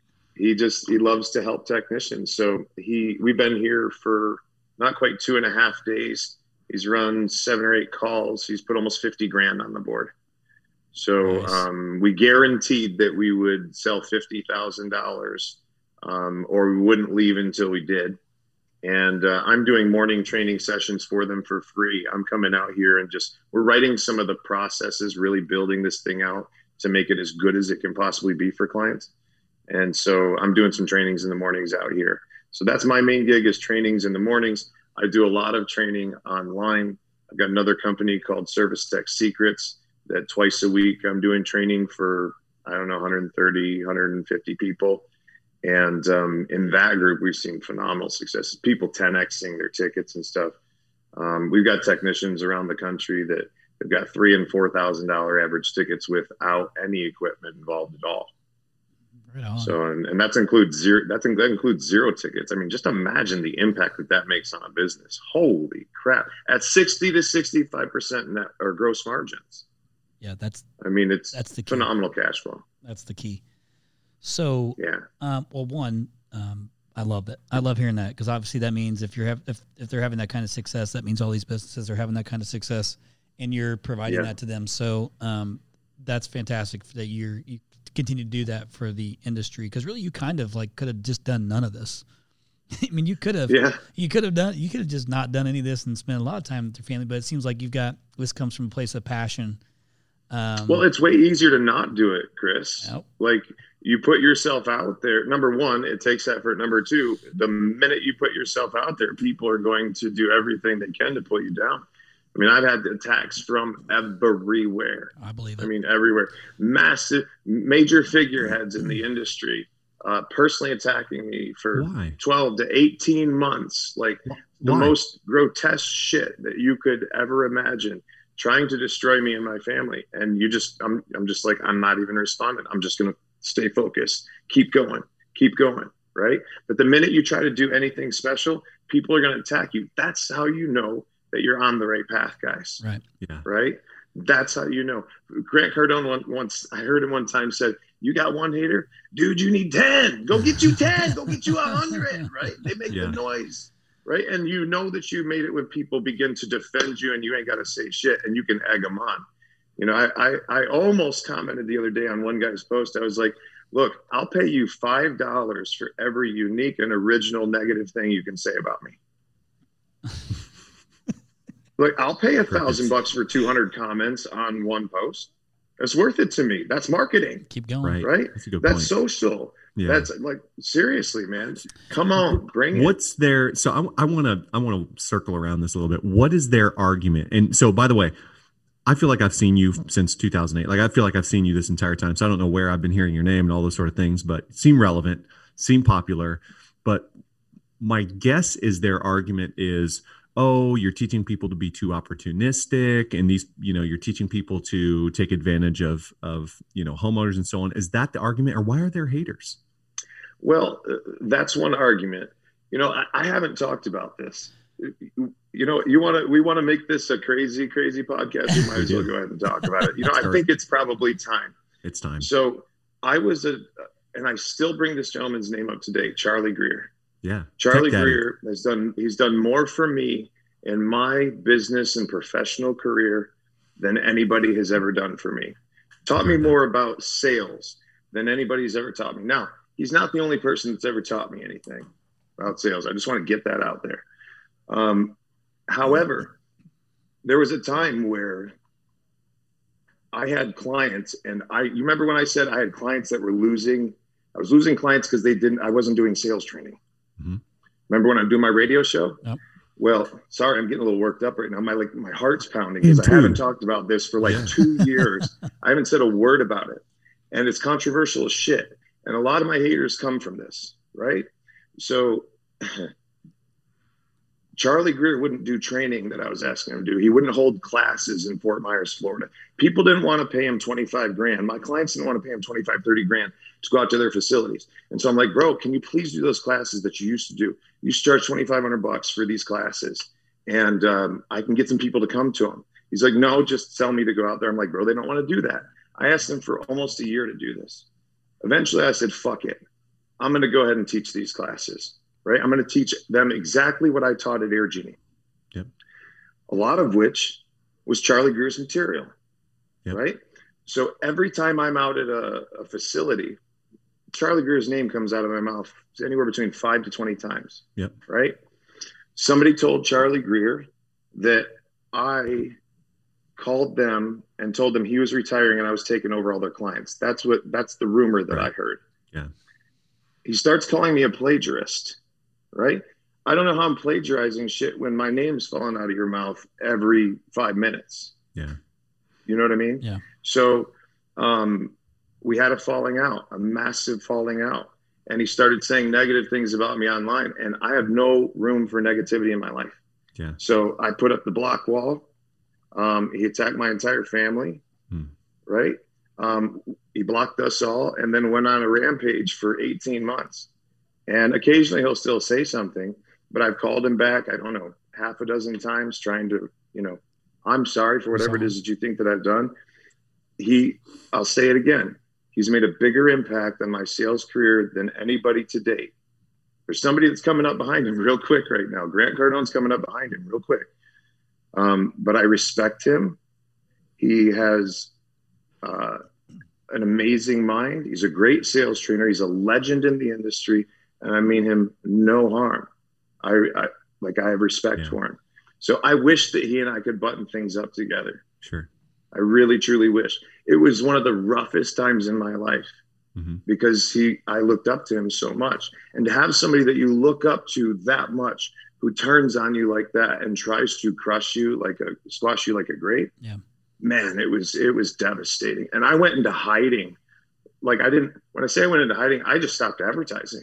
loves to help technicians. So we've been here for not quite 2.5 days. He's run 7 or 8 calls. He's put almost 50 grand on the board. So nice. We guaranteed that we would sell $50,000 or we wouldn't leave until we did. And I'm doing morning training sessions for them for free. I'm coming out here and we're writing some of the processes, really building this thing out to make it as good as it can possibly be for clients. And so I'm doing some trainings in the mornings out here. So that's my main gig, is trainings in the mornings. I do a lot of training online. I've got another company called Service Tech Secrets that twice a week I'm doing training for, 130, 150 people. And in that group, we've seen phenomenal success. People 10xing their tickets and stuff. We've got technicians around the country that have got $3,000 and $4,000 average tickets without any equipment involved at all. Right on. So, and that includes zero tickets. I mean, just imagine the impact that makes on a business. Holy crap! At 60 to 65% net or gross margins. Yeah, that's the phenomenal cash flow. That's the key. So, yeah. I love that. I love hearing that, because obviously that means if they're having that kind of success, that means all these businesses are having that kind of success, and you're providing that to them. So, that's fantastic that you continue to do that for the industry, because really you kind of could have just done none of this. I mean, you could have just not done any of this and spent a lot of time with your family, but it seems like this comes from a place of passion. Well, it's way easier to not do it, Chris. Yep. Like, you put yourself out there. Number one, it takes effort. Number two, the minute you put yourself out there, people are going to do everything they can to pull you down. I mean, I've had attacks from everywhere. I believe it. I mean, everywhere. Massive, major figureheads in the industry personally attacking me for 12 to 18 months. Like, the most grotesque shit that you could ever imagine, trying to destroy me and my family. And I'm just like, I'm not even responding. I'm just going to stay focused, keep going, right? But the minute you try to do anything special, people are going to attack you. That's how you know that you're on the right path, guys. Right. Yeah. Right. That's how you know. Grant Cardone once, I heard him one time, said, "You got one hater, dude, you need 10. Go get you 10. Go get you 100. Right? They make the noise. Right. And you know that you made it when people begin to defend you and you ain't got to say shit and you can egg them on. I almost commented the other day on one guy's post. I was like, look, I'll pay you $5 for every unique and original negative thing you can say about me. Like, I'll pay $1,000 for 200 comments on one post. It's worth it to me. That's marketing. Keep going. Right? That's a good point. That's social. Yeah. That's like, seriously, man. Come on, bring it. What's their, so I want to circle around this a little bit. What is their argument? And so, by the way, I feel like I've seen you since 2008. Like, I feel like I've seen you this entire time. So I don't know where I've been hearing your name and all those sort of things, but seem relevant, seem popular. But my guess is their argument is, oh, you're teaching people to be too opportunistic, and you're teaching people to take advantage of homeowners and so on. Is that the argument, or why are there haters? Well, that's one argument. You know, I haven't talked about this. You know, we want to make this a crazy podcast. We might as well go ahead and talk about it. You know, I think it's probably time. It's time. So I was and I still bring this gentleman's name up today, Charlie Greer. Yeah. Charlie Greer he's done more for me in my business and professional career than anybody has ever done for me. Taught me more about sales than anybody's ever taught me. Now, he's not the only person that's ever taught me anything about sales. I just want to get that out there. However, there was a time where I had clients, and you remember when I said I had clients that were losing? I was losing clients because I wasn't doing sales training. Mm-hmm. Remember when I'm doing my radio show? Yep. Well, sorry, I'm getting a little worked up right now. My heart's pounding because I haven't talked about this for 2 years. I haven't said a word about it, and it's controversial as shit. And a lot of my haters come from this, right? So Charlie Greer wouldn't do training that I was asking him to do. He wouldn't hold classes in Fort Myers, Florida. People didn't want to pay him $25,000. My clients didn't want to pay him $25,000-$30,000 to go out to their facilities. And so I'm like, bro, can you please do those classes that you used to do? You charge $2,500 for these classes, and I can get some people to come to them. He's like, no, just tell me to go out there. I'm like, bro, they don't want to do that. I asked him for almost a year to do this. Eventually I said, fuck it. I'm going to go ahead and teach these classes. Right? I'm going to teach them exactly what I taught at Air Genie. Yep. A lot of which was Charlie Greer's material. Yep. Right? So every time I'm out at a facility, Charlie Greer's name comes out of my mouth anywhere between 5 to 20 times. Yep. Right? Somebody told Charlie Greer that I called them and told them he was retiring and I was taking over all their clients. That's the rumor that I heard. Yeah. He starts calling me a plagiarist. Right? I don't know how I'm plagiarizing shit when my name's falling out of your mouth every 5 minutes. Yeah. You know what I mean? Yeah. So we had a falling out, a massive falling out. And he started saying negative things about me online. And I have no room for negativity in my life. Yeah. So I put up the block wall. He attacked my entire family. Right? He blocked us all and then went on a rampage for 18 months. And occasionally he'll still say something, but I've called him back, I don't know, half a dozen times trying to, I'm sorry for whatever it is that you think that I've done. I'll say it again. He's made a bigger impact on my sales career than anybody to date. There's somebody that's coming up behind him real quick right now. Grant Cardone's coming up behind him real quick. But I respect him. He has an amazing mind. He's a great sales trainer. He's a legend in the industry. And I mean him no harm. I have respect for him. So I wish that he and I could button things up together. Sure. I really, truly wish. It was one of the roughest times in my life because I looked up to him so much. And to have somebody that you look up to that much who turns on you like that and tries to squash you like a grape. Yeah. Man, it was devastating. And I went into hiding. When I say I went into hiding, I just stopped advertising.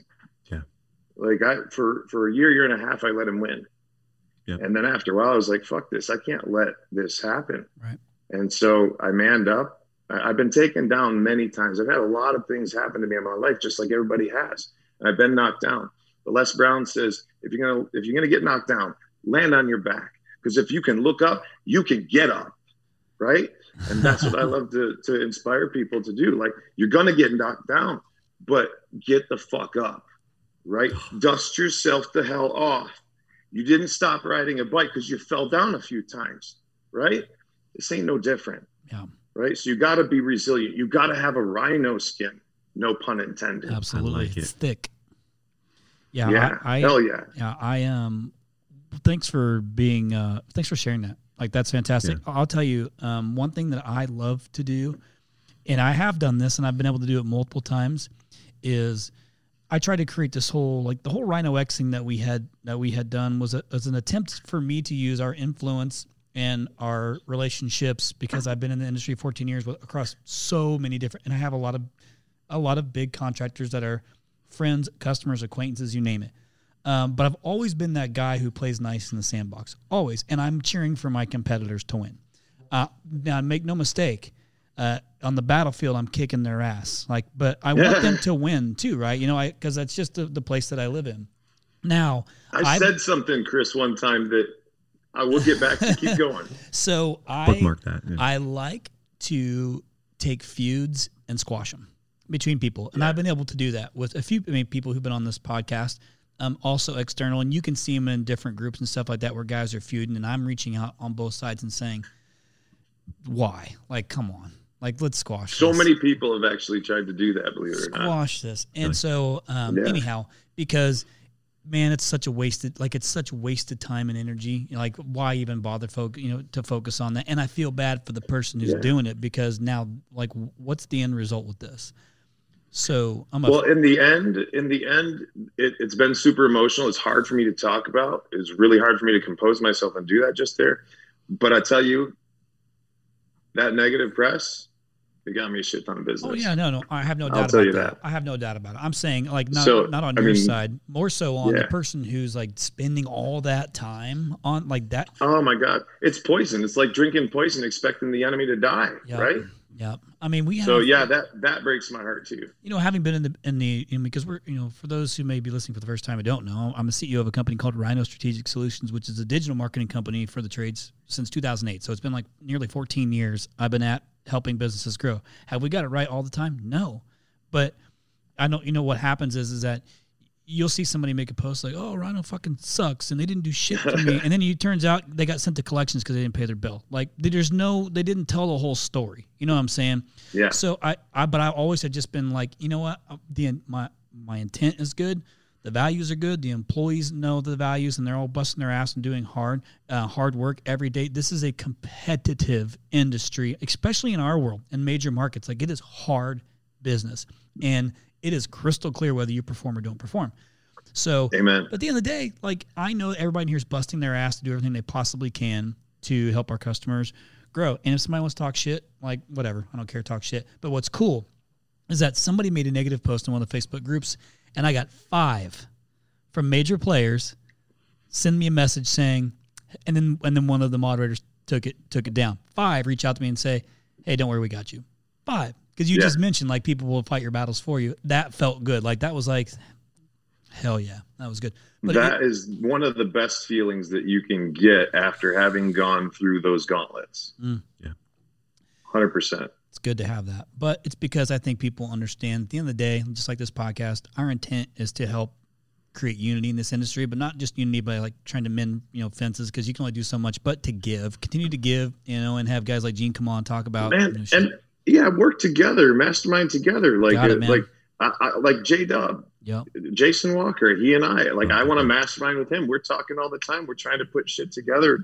For a year and a half, I let him win. Yep. And then after a while, I was like, fuck this. I can't let this happen. Right. And so I manned up. I've been taken down many times. I've had a lot of things happen to me in my life, just like everybody has. And I've been knocked down. But Les Brown says, if you're gonna get knocked down, land on your back. Because if you can look up, you can get up. Right. And that's what I love to inspire people to do. Like, you're going to get knocked down, but get the fuck up. Right? Dust yourself the hell off. You didn't stop riding a bike because you fell down a few times, right? This ain't no different. Yeah. Right? So you got to be resilient. You got to have a rhino skin. No pun intended. Absolutely. It's thick. Yeah. Yeah. Hell yeah. Yeah. Thanks for sharing that. Like, that's fantastic. Yeah. I'll tell you, one thing that I love to do, and I have done this and I've been able to do it multiple times, is I tried to create this whole, the whole Rhino X thing that we had done was an attempt for me to use our influence and our relationships, because I've been in the industry 14 years across so many different, and I have a lot of big contractors that are friends, customers, acquaintances, you name it. But I've always been that guy who plays nice in the sandbox, always. And I'm cheering for my competitors to win. Now, make no mistake, on the battlefield, I'm kicking their ass. Like, but I want them to win too, right? You know, because that's just the place that I live in. Now, I said something, Chris, one time that I will get back to. Keep going. So bookmark that. Yeah. I like to take feuds and squash them between people, and I've been able to do that with a few people who've been on this podcast. Also external, and you can see them in different groups and stuff like that where guys are feuding, and I'm reaching out on both sides and saying, why? Like, come on. Like, let's squash this. So many people have actually tried to do that, believe it or not. Squash this. And so, anyhow, because, man, it's such wasted time and energy. You know, like, why even bother to focus on that? And I feel bad for the person who's doing it, because now, like, what's the end result with this? So in the end, it's been super emotional. It's hard for me to talk about. It's really hard for me to compose myself and do that just there. But I tell you, that negative press, it got me a shit ton of business. Oh yeah, no, I have no doubt about that. I have no doubt about it. I'm saying, like, not on your side, more so on the person who's like spending all that time on like that. Oh my God, it's poison. It's like drinking poison, expecting the enemy to die, right? Yep. I mean, that breaks my heart too. You know, having been in the because we're, for those who may be listening for the first time and don't know, I'm a CEO of a company called Rhino Strategic Solutions, which is a digital marketing company for the trades since 2008. So it's been like nearly 14 years I've been at helping businesses grow. Have we got it right all the time? No. But I know, what happens is that you'll see somebody make a post like, oh, Rhino fucking sucks, and they didn't do shit for me. And then it turns out they got sent to collections because they didn't pay their bill. Like, they didn't tell the whole story. You know what I'm saying? Yeah. So but I always have just been like, you know what? My intent is good. The values are good. The employees know the values, and they're all busting their ass and doing hard work every day. This is a competitive industry, especially in our world, in major markets. Like, it is hard business, and it is crystal clear whether you perform or don't perform. So, Amen. But at the end of the day, like, I know everybody in here is busting their ass to do everything they possibly can to help our customers grow. And if somebody wants to talk shit, like, whatever, I don't care, talk shit. But what's cool is that somebody made a negative post in one of the Facebook groups, and I got 5 from major players send me a message saying, and then one of the moderators took it down. 5 reach out to me and say, hey, don't worry, we got you. 5. Because you just mentioned, like, people will fight your battles for you. That felt good. Like, that was like, hell yeah, that was good. But that is one of the best feelings that you can get after having gone through those gauntlets. Yeah. 100%. It's good to have that. But it's because I think people understand at the end of the day, just like this podcast, our intent is to help create unity in this industry, but not just unity by like trying to mend, fences, because you can only do so much, but to continue to give, and have guys like Gene come on and talk about work together, mastermind together, like J-Dub, Jason Walker, he and I, like, I want to mastermind with him. We're talking all the time. We're trying to put shit together,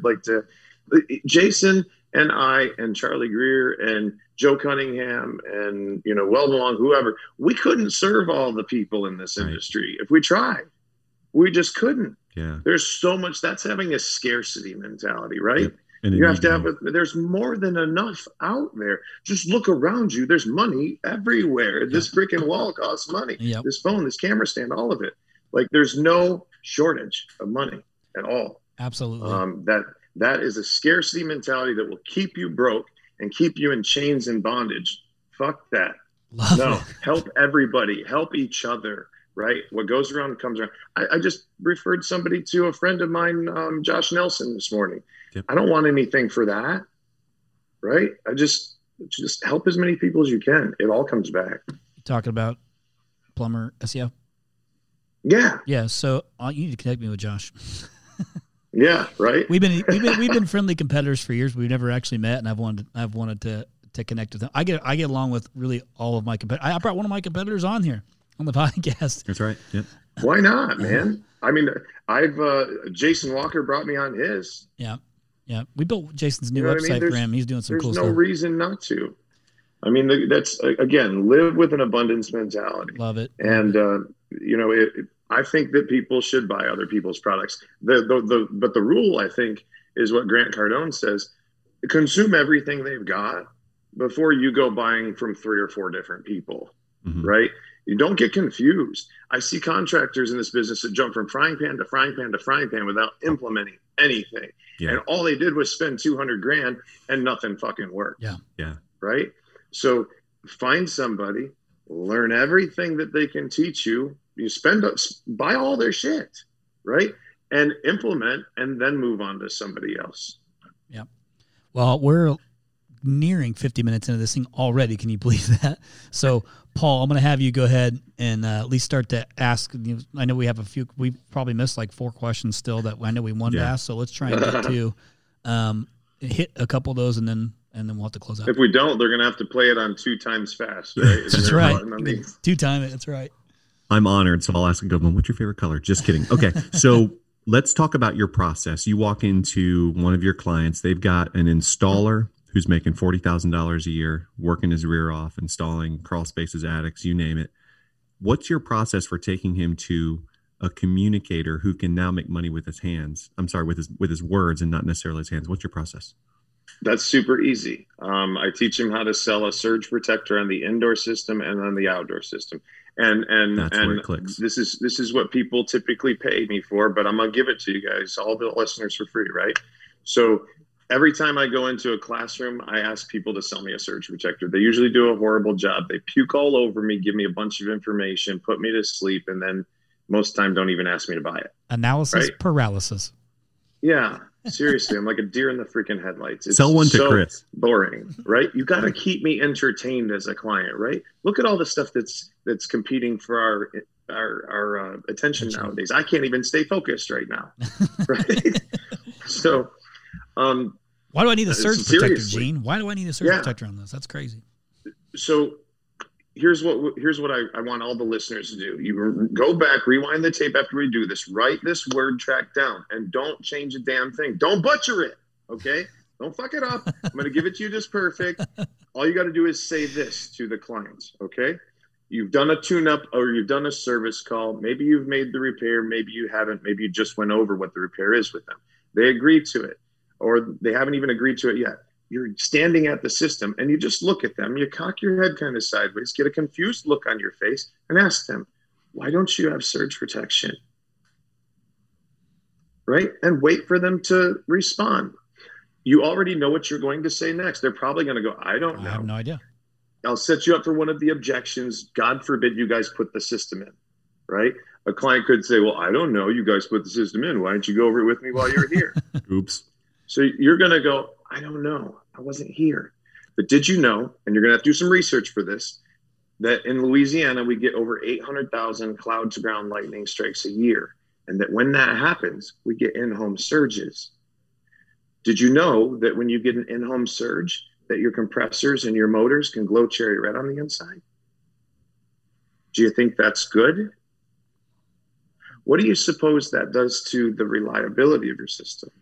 Jason and I and Charlie Greer and Joe Cunningham and, Weldon Long, whoever, we couldn't serve all the people in this industry if we tried. We just couldn't. Yeah. There's so much. That's having a scarcity mentality, right? Yep. You have to have there's more than enough out there. Just look around you. There's money everywhere. This freaking wall costs money. Yep. This phone, this camera stand, all of it. Like, there's no shortage of money at all. Absolutely. That is a scarcity mentality that will keep you broke and keep you in chains and bondage. Fuck that. Help everybody. Help each other. Right? What goes around comes around. I just referred somebody to a friend of mine, Josh Nelson, this morning. Yep. I don't want anything for that. Right? I just help as many people as you can. It all comes back. You talking about Plumber SEO? Yeah. Yeah. So you need to connect me with Josh. Yeah. Right. We've been friendly competitors for years. We've never actually met, and I've wanted to connect with them. I get along with really all of my competitors. I brought one of my competitors on here on the podcast. That's right. Yep. Why not, man? I mean, Jason Walker brought me on his. Yeah. Yeah. We built Jason's new website for him. He's doing some cool stuff. There's no reason not to. I mean, that's, again, live with an abundance mentality. Love it. And, I think that people should buy other people's products. But the rule, I think, is what Grant Cardone says: consume everything they've got before you go buying from 3 or 4 different people. Mm-hmm. Right? You don't get confused. I see contractors in this business that jump from frying pan to frying pan to frying pan without implementing anything. Yeah. And all they did was spend $200,000 and nothing fucking worked. Yeah. Yeah. Right? So find somebody, learn everything that they can teach you. You buy all their shit, right? And implement, and then move on to somebody else. Yeah. Well, we're nearing 50 minutes into this thing already. Can you believe that? So, Paul, I'm going to have you go ahead and at least start to ask. I know we have we probably missed like 4 questions still that I know we wanted to ask. So let's try and get to hit a couple of those, and then we'll have to close out. If we don't, they're going to have to play it on 2 times fast, right? That's right. 2 time it. That's right. I'm honored, so I'll ask a good one. What's your favorite color? Just kidding. Okay, so let's talk about your process. You walk into one of your clients. They've got an installer who's making $40,000 a year, working his rear off, installing crawl spaces, attics, you name it. What's your process for taking him to a communicator who can now make money with his hands? I'm sorry, with his words and not necessarily his hands. What's your process? That's super easy. I teach him how to sell a surge protector on the indoor system and on the outdoor system. And that's where it clicks. This is what people typically pay me for, but I'm gonna give it to you guys, all the listeners, for free, right? So every time I go into a classroom, I ask people to sell me a surge protector. They usually do a horrible job. They puke all over me, give me a bunch of information, put me to sleep, and then most time don't even ask me to buy it. Analysis paralysis. Yeah, seriously, I'm like a deer in the freaking headlights. It's sell one to Chris. Boring, right? You got to keep me entertained as a client, right? Look at all the stuff that's competing for our attention nowadays. I can't even stay focused right now, right? So, why do I need a surge protector, Gene? Why do I need a surge protector on this? That's crazy. So here's what I want all the listeners to do. You go back, rewind the tape after we do this, write this word track down, and don't change a damn thing. Don't butcher it, okay? Don't fuck it up. I'm going to give it to you just perfect. All you got to do is say this to the clients, okay? You've done a tune-up or you've done a service call. Maybe you've made the repair. Maybe you haven't. Maybe you just went over what the repair is with them. They agreed to it, or they haven't even agreed to it yet. You're standing at the system and you just look at them. You cock your head kind of sideways, get a confused look on your face, and ask them, why don't you have surge protection? Right? And wait for them to respond. You already know what you're going to say next. They're probably going to go, I don't know. I have no idea. I'll set you up for one of the objections. God forbid you guys put the system in, right? A client could say, well, I don't know. You guys put the system in. Why don't you go over it with me while you're here? Oops. So you're going to go, I don't know. I wasn't here. But did you know, and you're going to have to do some research for this, that in Louisiana, we get over 800,000 cloud to ground lightning strikes a year. And that when that happens, we get in-home surges. Did you know that when you get an in-home surge, that your compressors and your motors can glow cherry red on the inside? Do you think that's good? What do you suppose that does to the reliability of your system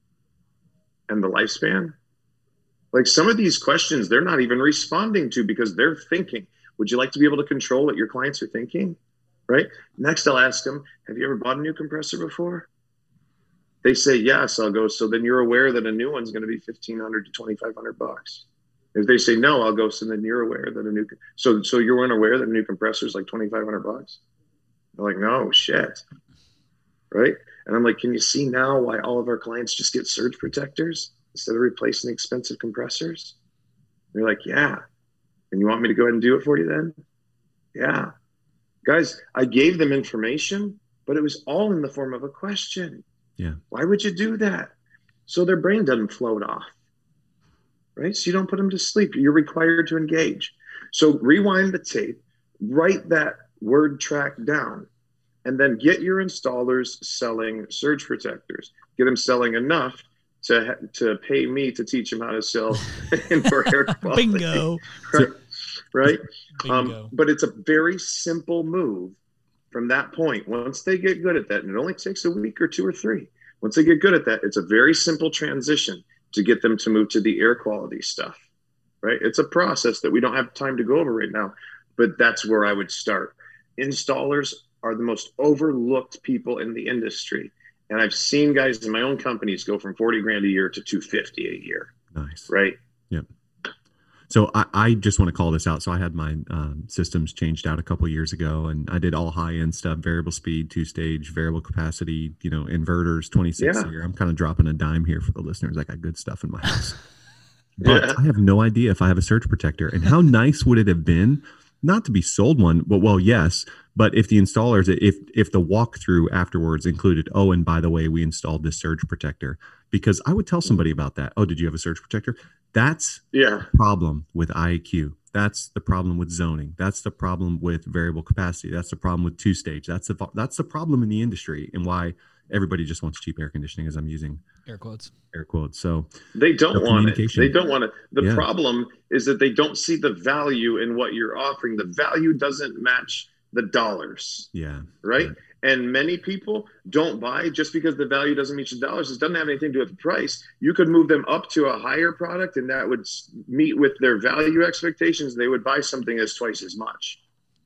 and the lifespan? Like some of these questions, they're not even responding to because they're thinking. Would you like to be able to control what your clients are thinking? Right? Next, I'll ask them, have you ever bought a new compressor before? They say yes. I'll go, so then you're aware that a new one's going to be $1,500 to $2,500. If they say no, I'll go, so then you're aware that so you weren't aware that a new compressor is like $2,500? They're like, no, shit. Right? And I'm like, can you see now why all of our clients just get surge protectors instead of replacing expensive compressors? They're like, yeah. And you want me to go ahead and do it for you then? Yeah. Guys, I gave them information, but it was all in the form of a question. Yeah. Why would you do that? So their brain doesn't float off, right? So you don't put them to sleep. You're required to engage. So rewind the tape, write that word track down, and then get your installers selling surge protectors. Get them selling enough to pay me to teach them how to sell indoor air quality. Bingo. Right? Bingo. But it's a very simple move from that point. Once they get good at that, and it only takes a week or 2 or 3. Once they get good at that, it's a very simple transition to get them to move to the air quality stuff, right? It's a process that we don't have time to go over right now, but that's where I would start. Installers are the most overlooked people in the industry. And I've seen guys in my own companies go from $40,000 a year to $250,000 a year. Nice. Right. Yep. So I just want to call this out. So I had my systems changed out a couple of years ago, and I did all high end stuff: variable speed, 2-stage, variable capacity, inverters, 26 a year. I'm kind of dropping a dime here for the listeners. I got good stuff in my house. but I have no idea if I have a surge protector. And how nice would it have been not to be sold one, but well, yes, but if the installers, if the walkthrough afterwards included, oh, and by the way, we installed this surge protector, because I would tell somebody about that. Oh, did you have a surge protector? That's the problem with IAQ. That's the problem with zoning. That's the problem with variable capacity. That's the problem with two-stage. That's the problem in the industry, and why everybody just wants cheap air conditioning, as I'm using air quotes. So they don't want it. They don't want it. The problem is that they don't see the value in what you're offering. The value doesn't match the dollars. Yeah. Right. And many people don't buy just because the value doesn't meet the dollars. It doesn't have anything to do with the price. You could move them up to a higher product, and that would meet with their value expectations. They would buy something that's twice as much.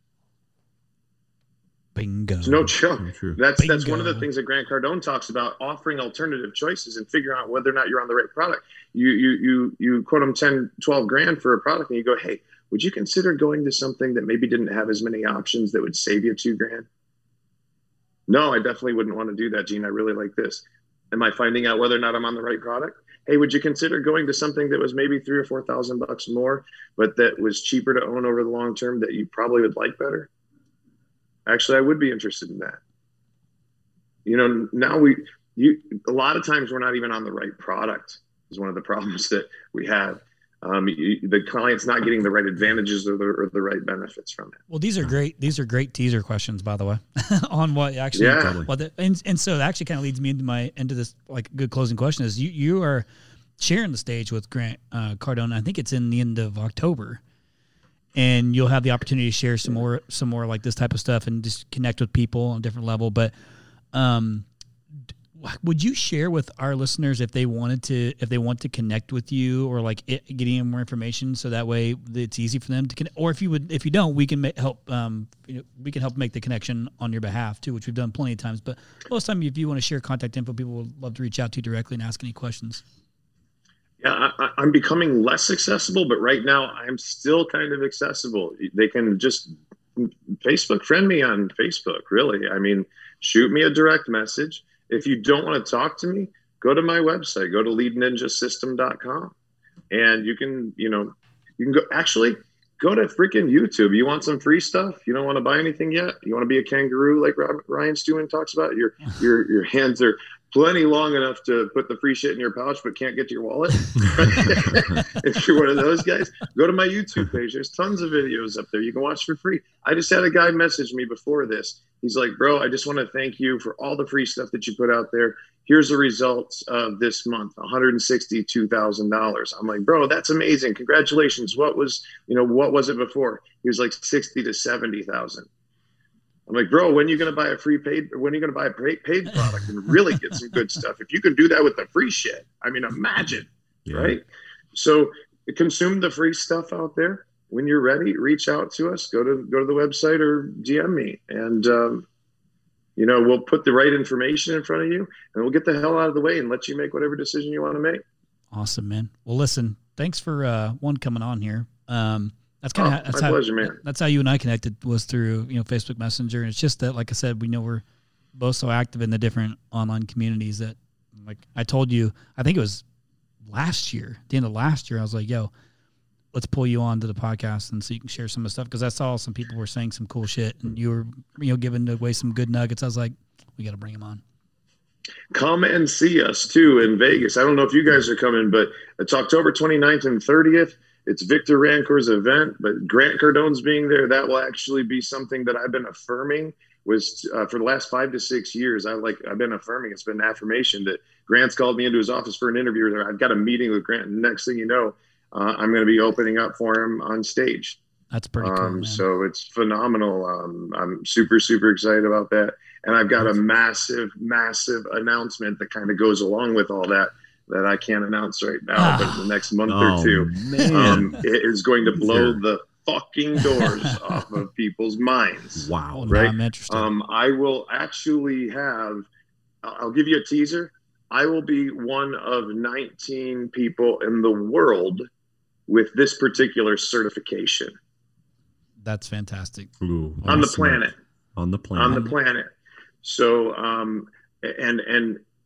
Bingo. It's no joke. That's one of the things that Grant Cardone talks about, offering alternative choices and figuring out whether or not you're on the right product. You quote them 10, 12 grand for a product, and you go, hey, would you consider going to something that maybe didn't have as many options that would save you $2 grand? No, I definitely wouldn't want to do that, Gene. I really like this. Am I finding out whether or not I'm on the right product? Hey, would you consider going to something that was maybe $3,000 or $4,000 more, but that was cheaper to own over the long term, that you probably would like better? Actually, I would be interested in that. You know, now a lot of times we're not even on the right product is one of the problems that we have. The client's not getting the right advantages or the right benefits from it. Well, these are great. These are great teaser questions, by the way, on what actually. Yeah. And so it actually kind of leads me into this like good closing question is you are sharing the stage with Grant Cardone. I think it's in the end of October, and you'll have the opportunity to share some more like this type of stuff and just connect with people on a different level. But would you share with our listeners if they want to connect with you or like getting more information so that way it's easy for them to connect? Or if you don't, we can help. We can help make the connection on your behalf too, which we've done plenty of times. But most of the time, if you want to share contact info, people would love to reach out to you directly and ask any questions. Yeah, I'm becoming less accessible, but right now I'm still kind of accessible. They can just Facebook friend me on Facebook. Really, I mean, shoot me a direct message. If you don't want to talk to me, go to my website, go to leadninjasystem.com, and you can go to freaking YouTube. You want some free stuff? You don't want to buy anything yet? You want to be a kangaroo like Ryan Stewart talks about? Your hands are plenty long enough to put the free shit in your pouch, but can't get to your wallet. If you're one of those guys, go to my YouTube page. There's tons of videos up there you can watch for free. I just had a guy message me before this. He's like, bro, I just want to thank you for all the free stuff that you put out there. Here's the results of this month, $162,000. I'm like, bro, that's amazing. Congratulations. What was it before? He was like 60 to 70,000. I'm like, bro, when are you going to buy a paid product and really get some good stuff? If you can do that with the free shit, I mean, imagine, right? So consume the free stuff out there. When you're ready, reach out to us, go to the website or DM me, and, we'll put the right information in front of you, and we'll get the hell out of the way and let you make whatever decision you want to make. Awesome, man. Well, listen, thanks for coming on here. That's kind of my pleasure, man. That's how you and I connected, was through Facebook Messenger, and it's just that, like I said, we know we're both so active in the different online communities that, like I told you, I think it was last year, at the end of last year, I was like, yo, let's pull you on to the podcast and so you can share some of the stuff, because I saw some people were saying some cool shit and you were giving away some good nuggets. I was like, we got to bring him on. Come and see us too in Vegas. I don't know if you guys are coming, but it's October 29th and 30th. It's Victor Rancor's event, but Grant Cardone's being there. That will actually be something that I've been affirming for the last 5 to 6 years. I've been affirming. It's been an affirmation that Grant's called me into his office for an interview. I've got a meeting with Grant, and next thing you know, I'm going to be opening up for him on stage. That's pretty cool, man. So it's phenomenal. I'm super, super excited about that. And I've got a massive, massive announcement that kind of goes along with all that I can't announce right now, but in the next month or two, it is going to blow the fucking doors off of people's minds. Wow. Right? I'm interested. I will actually I'll give you a teaser. I will be one of 19 people in the world with this particular certification. That's fantastic. Ooh, on the planet. On the planet. So, and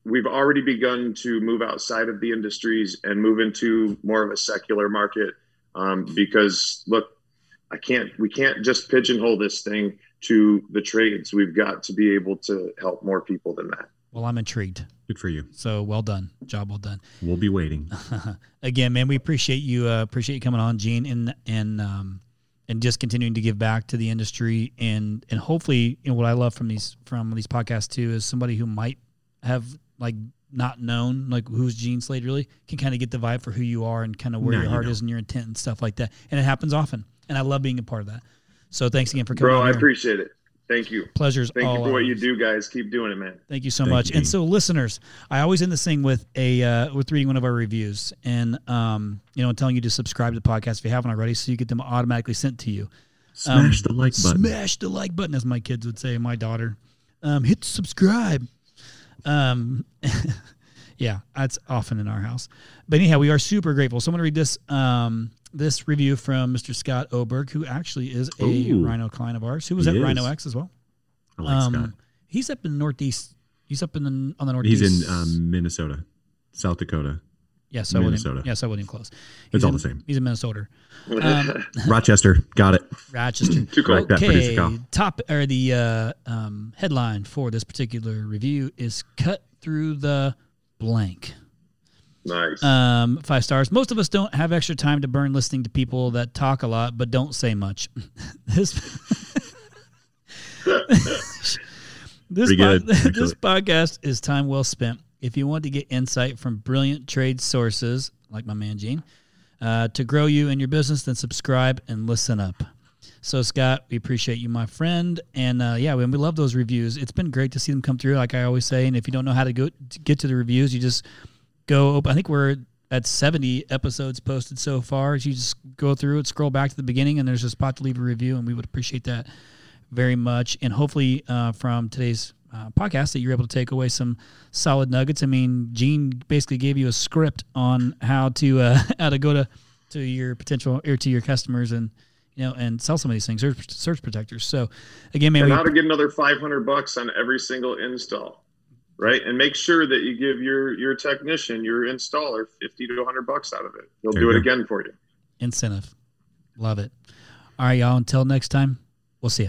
we've already begun to move outside of the industries and move into more of a secular market. Because look, we can't just pigeonhole this thing to the trades. We've got to be able to help more people than that. Well, I'm intrigued. Good for you. So well done. Job well done. We'll be waiting. Again, man, we appreciate you coming on, Gene, and just continuing to give back to the industry, and hopefully, what I love from these podcasts too is somebody who might have like not known like who's Gene Slade really can kind of get the vibe for who you are and kind of where your heart is and your intent and stuff like that. And it happens often, and I love being a part of that. So thanks again for coming on. Bro, I appreciate it. Thank you. Pleasure's Thank all you for what ours. you do, guys. Keep doing it, man. Thank you so much. And so, listeners, I always end this thing with with reading one of our reviews and telling you to subscribe to the podcast if you haven't already, so you get them automatically sent to you. Smash the like button. Smash the like button, as my kids would say. My daughter, hit subscribe. Yeah, that's often in our house. But anyhow, we are super grateful. So I'm going to read this review from Mr. Scott Oberg, who actually is a Rhino client of ours, who was at Rhino X as well. I like Scott. He's up in the Northeast. He's up on the Northeast. He's in Minnesota, South Dakota. Yes, I wouldn't even close. It's all the same. He's in Minnesota. Rochester. Got it. Rochester. Too cool. Okay. The headline for this particular review is "Cut Through the Blank." Nice. 5 stars. Most of us don't have extra time to burn listening to people that talk a lot but don't say much. This podcast is time well spent. If you want to get insight from brilliant trade sources, like my man Gene, to grow you and your business, then subscribe and listen up. So, Scott, we appreciate you, my friend. And, we love those reviews. It's been great to see them come through, like I always say. And if you don't know how to get to the reviews, you just go open. I think we're at 70 episodes posted so far. You just go through it, scroll back to the beginning, and there's a spot to leave a review, and we would appreciate that very much. And hopefully from today's podcast that you're able to take away some solid nuggets. I mean, Gene basically gave you a script on how to go to your potential or to your customers and sell some of these things, surge protectors. So again, man, and how to get another $500 on every single install, right? And make sure that you give your technician, your installer, $50 to $100 out of it. He'll do it again for you. Incentive. Love it. All right, y'all. Until next time, we'll see you.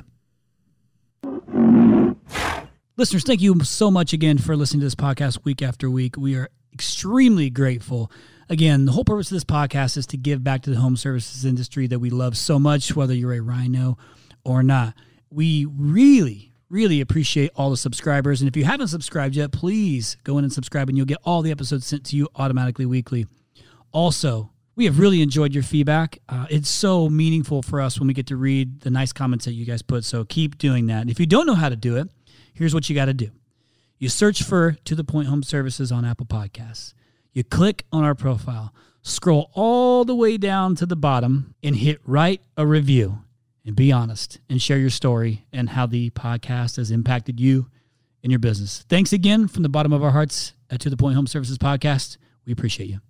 Listeners, thank you so much again for listening to this podcast week after week. We are extremely grateful. Again, the whole purpose of this podcast is to give back to the home services industry that we love so much, whether you're a Rhino or not. We really, really appreciate all the subscribers. And if you haven't subscribed yet, please go in and subscribe, and you'll get all the episodes sent to you automatically weekly. Also, we have really enjoyed your feedback. It's so meaningful for us when we get to read the nice comments that you guys put. So keep doing that. And if you don't know how to do it, here's what you got to do. You search for To The Point Home Services on Apple Podcasts. You click on our profile, scroll all the way down to the bottom, and hit write a review. And be honest and share your story and how the podcast has impacted you and your business. Thanks again from the bottom of our hearts at To The Point Home Services Podcast. We appreciate you.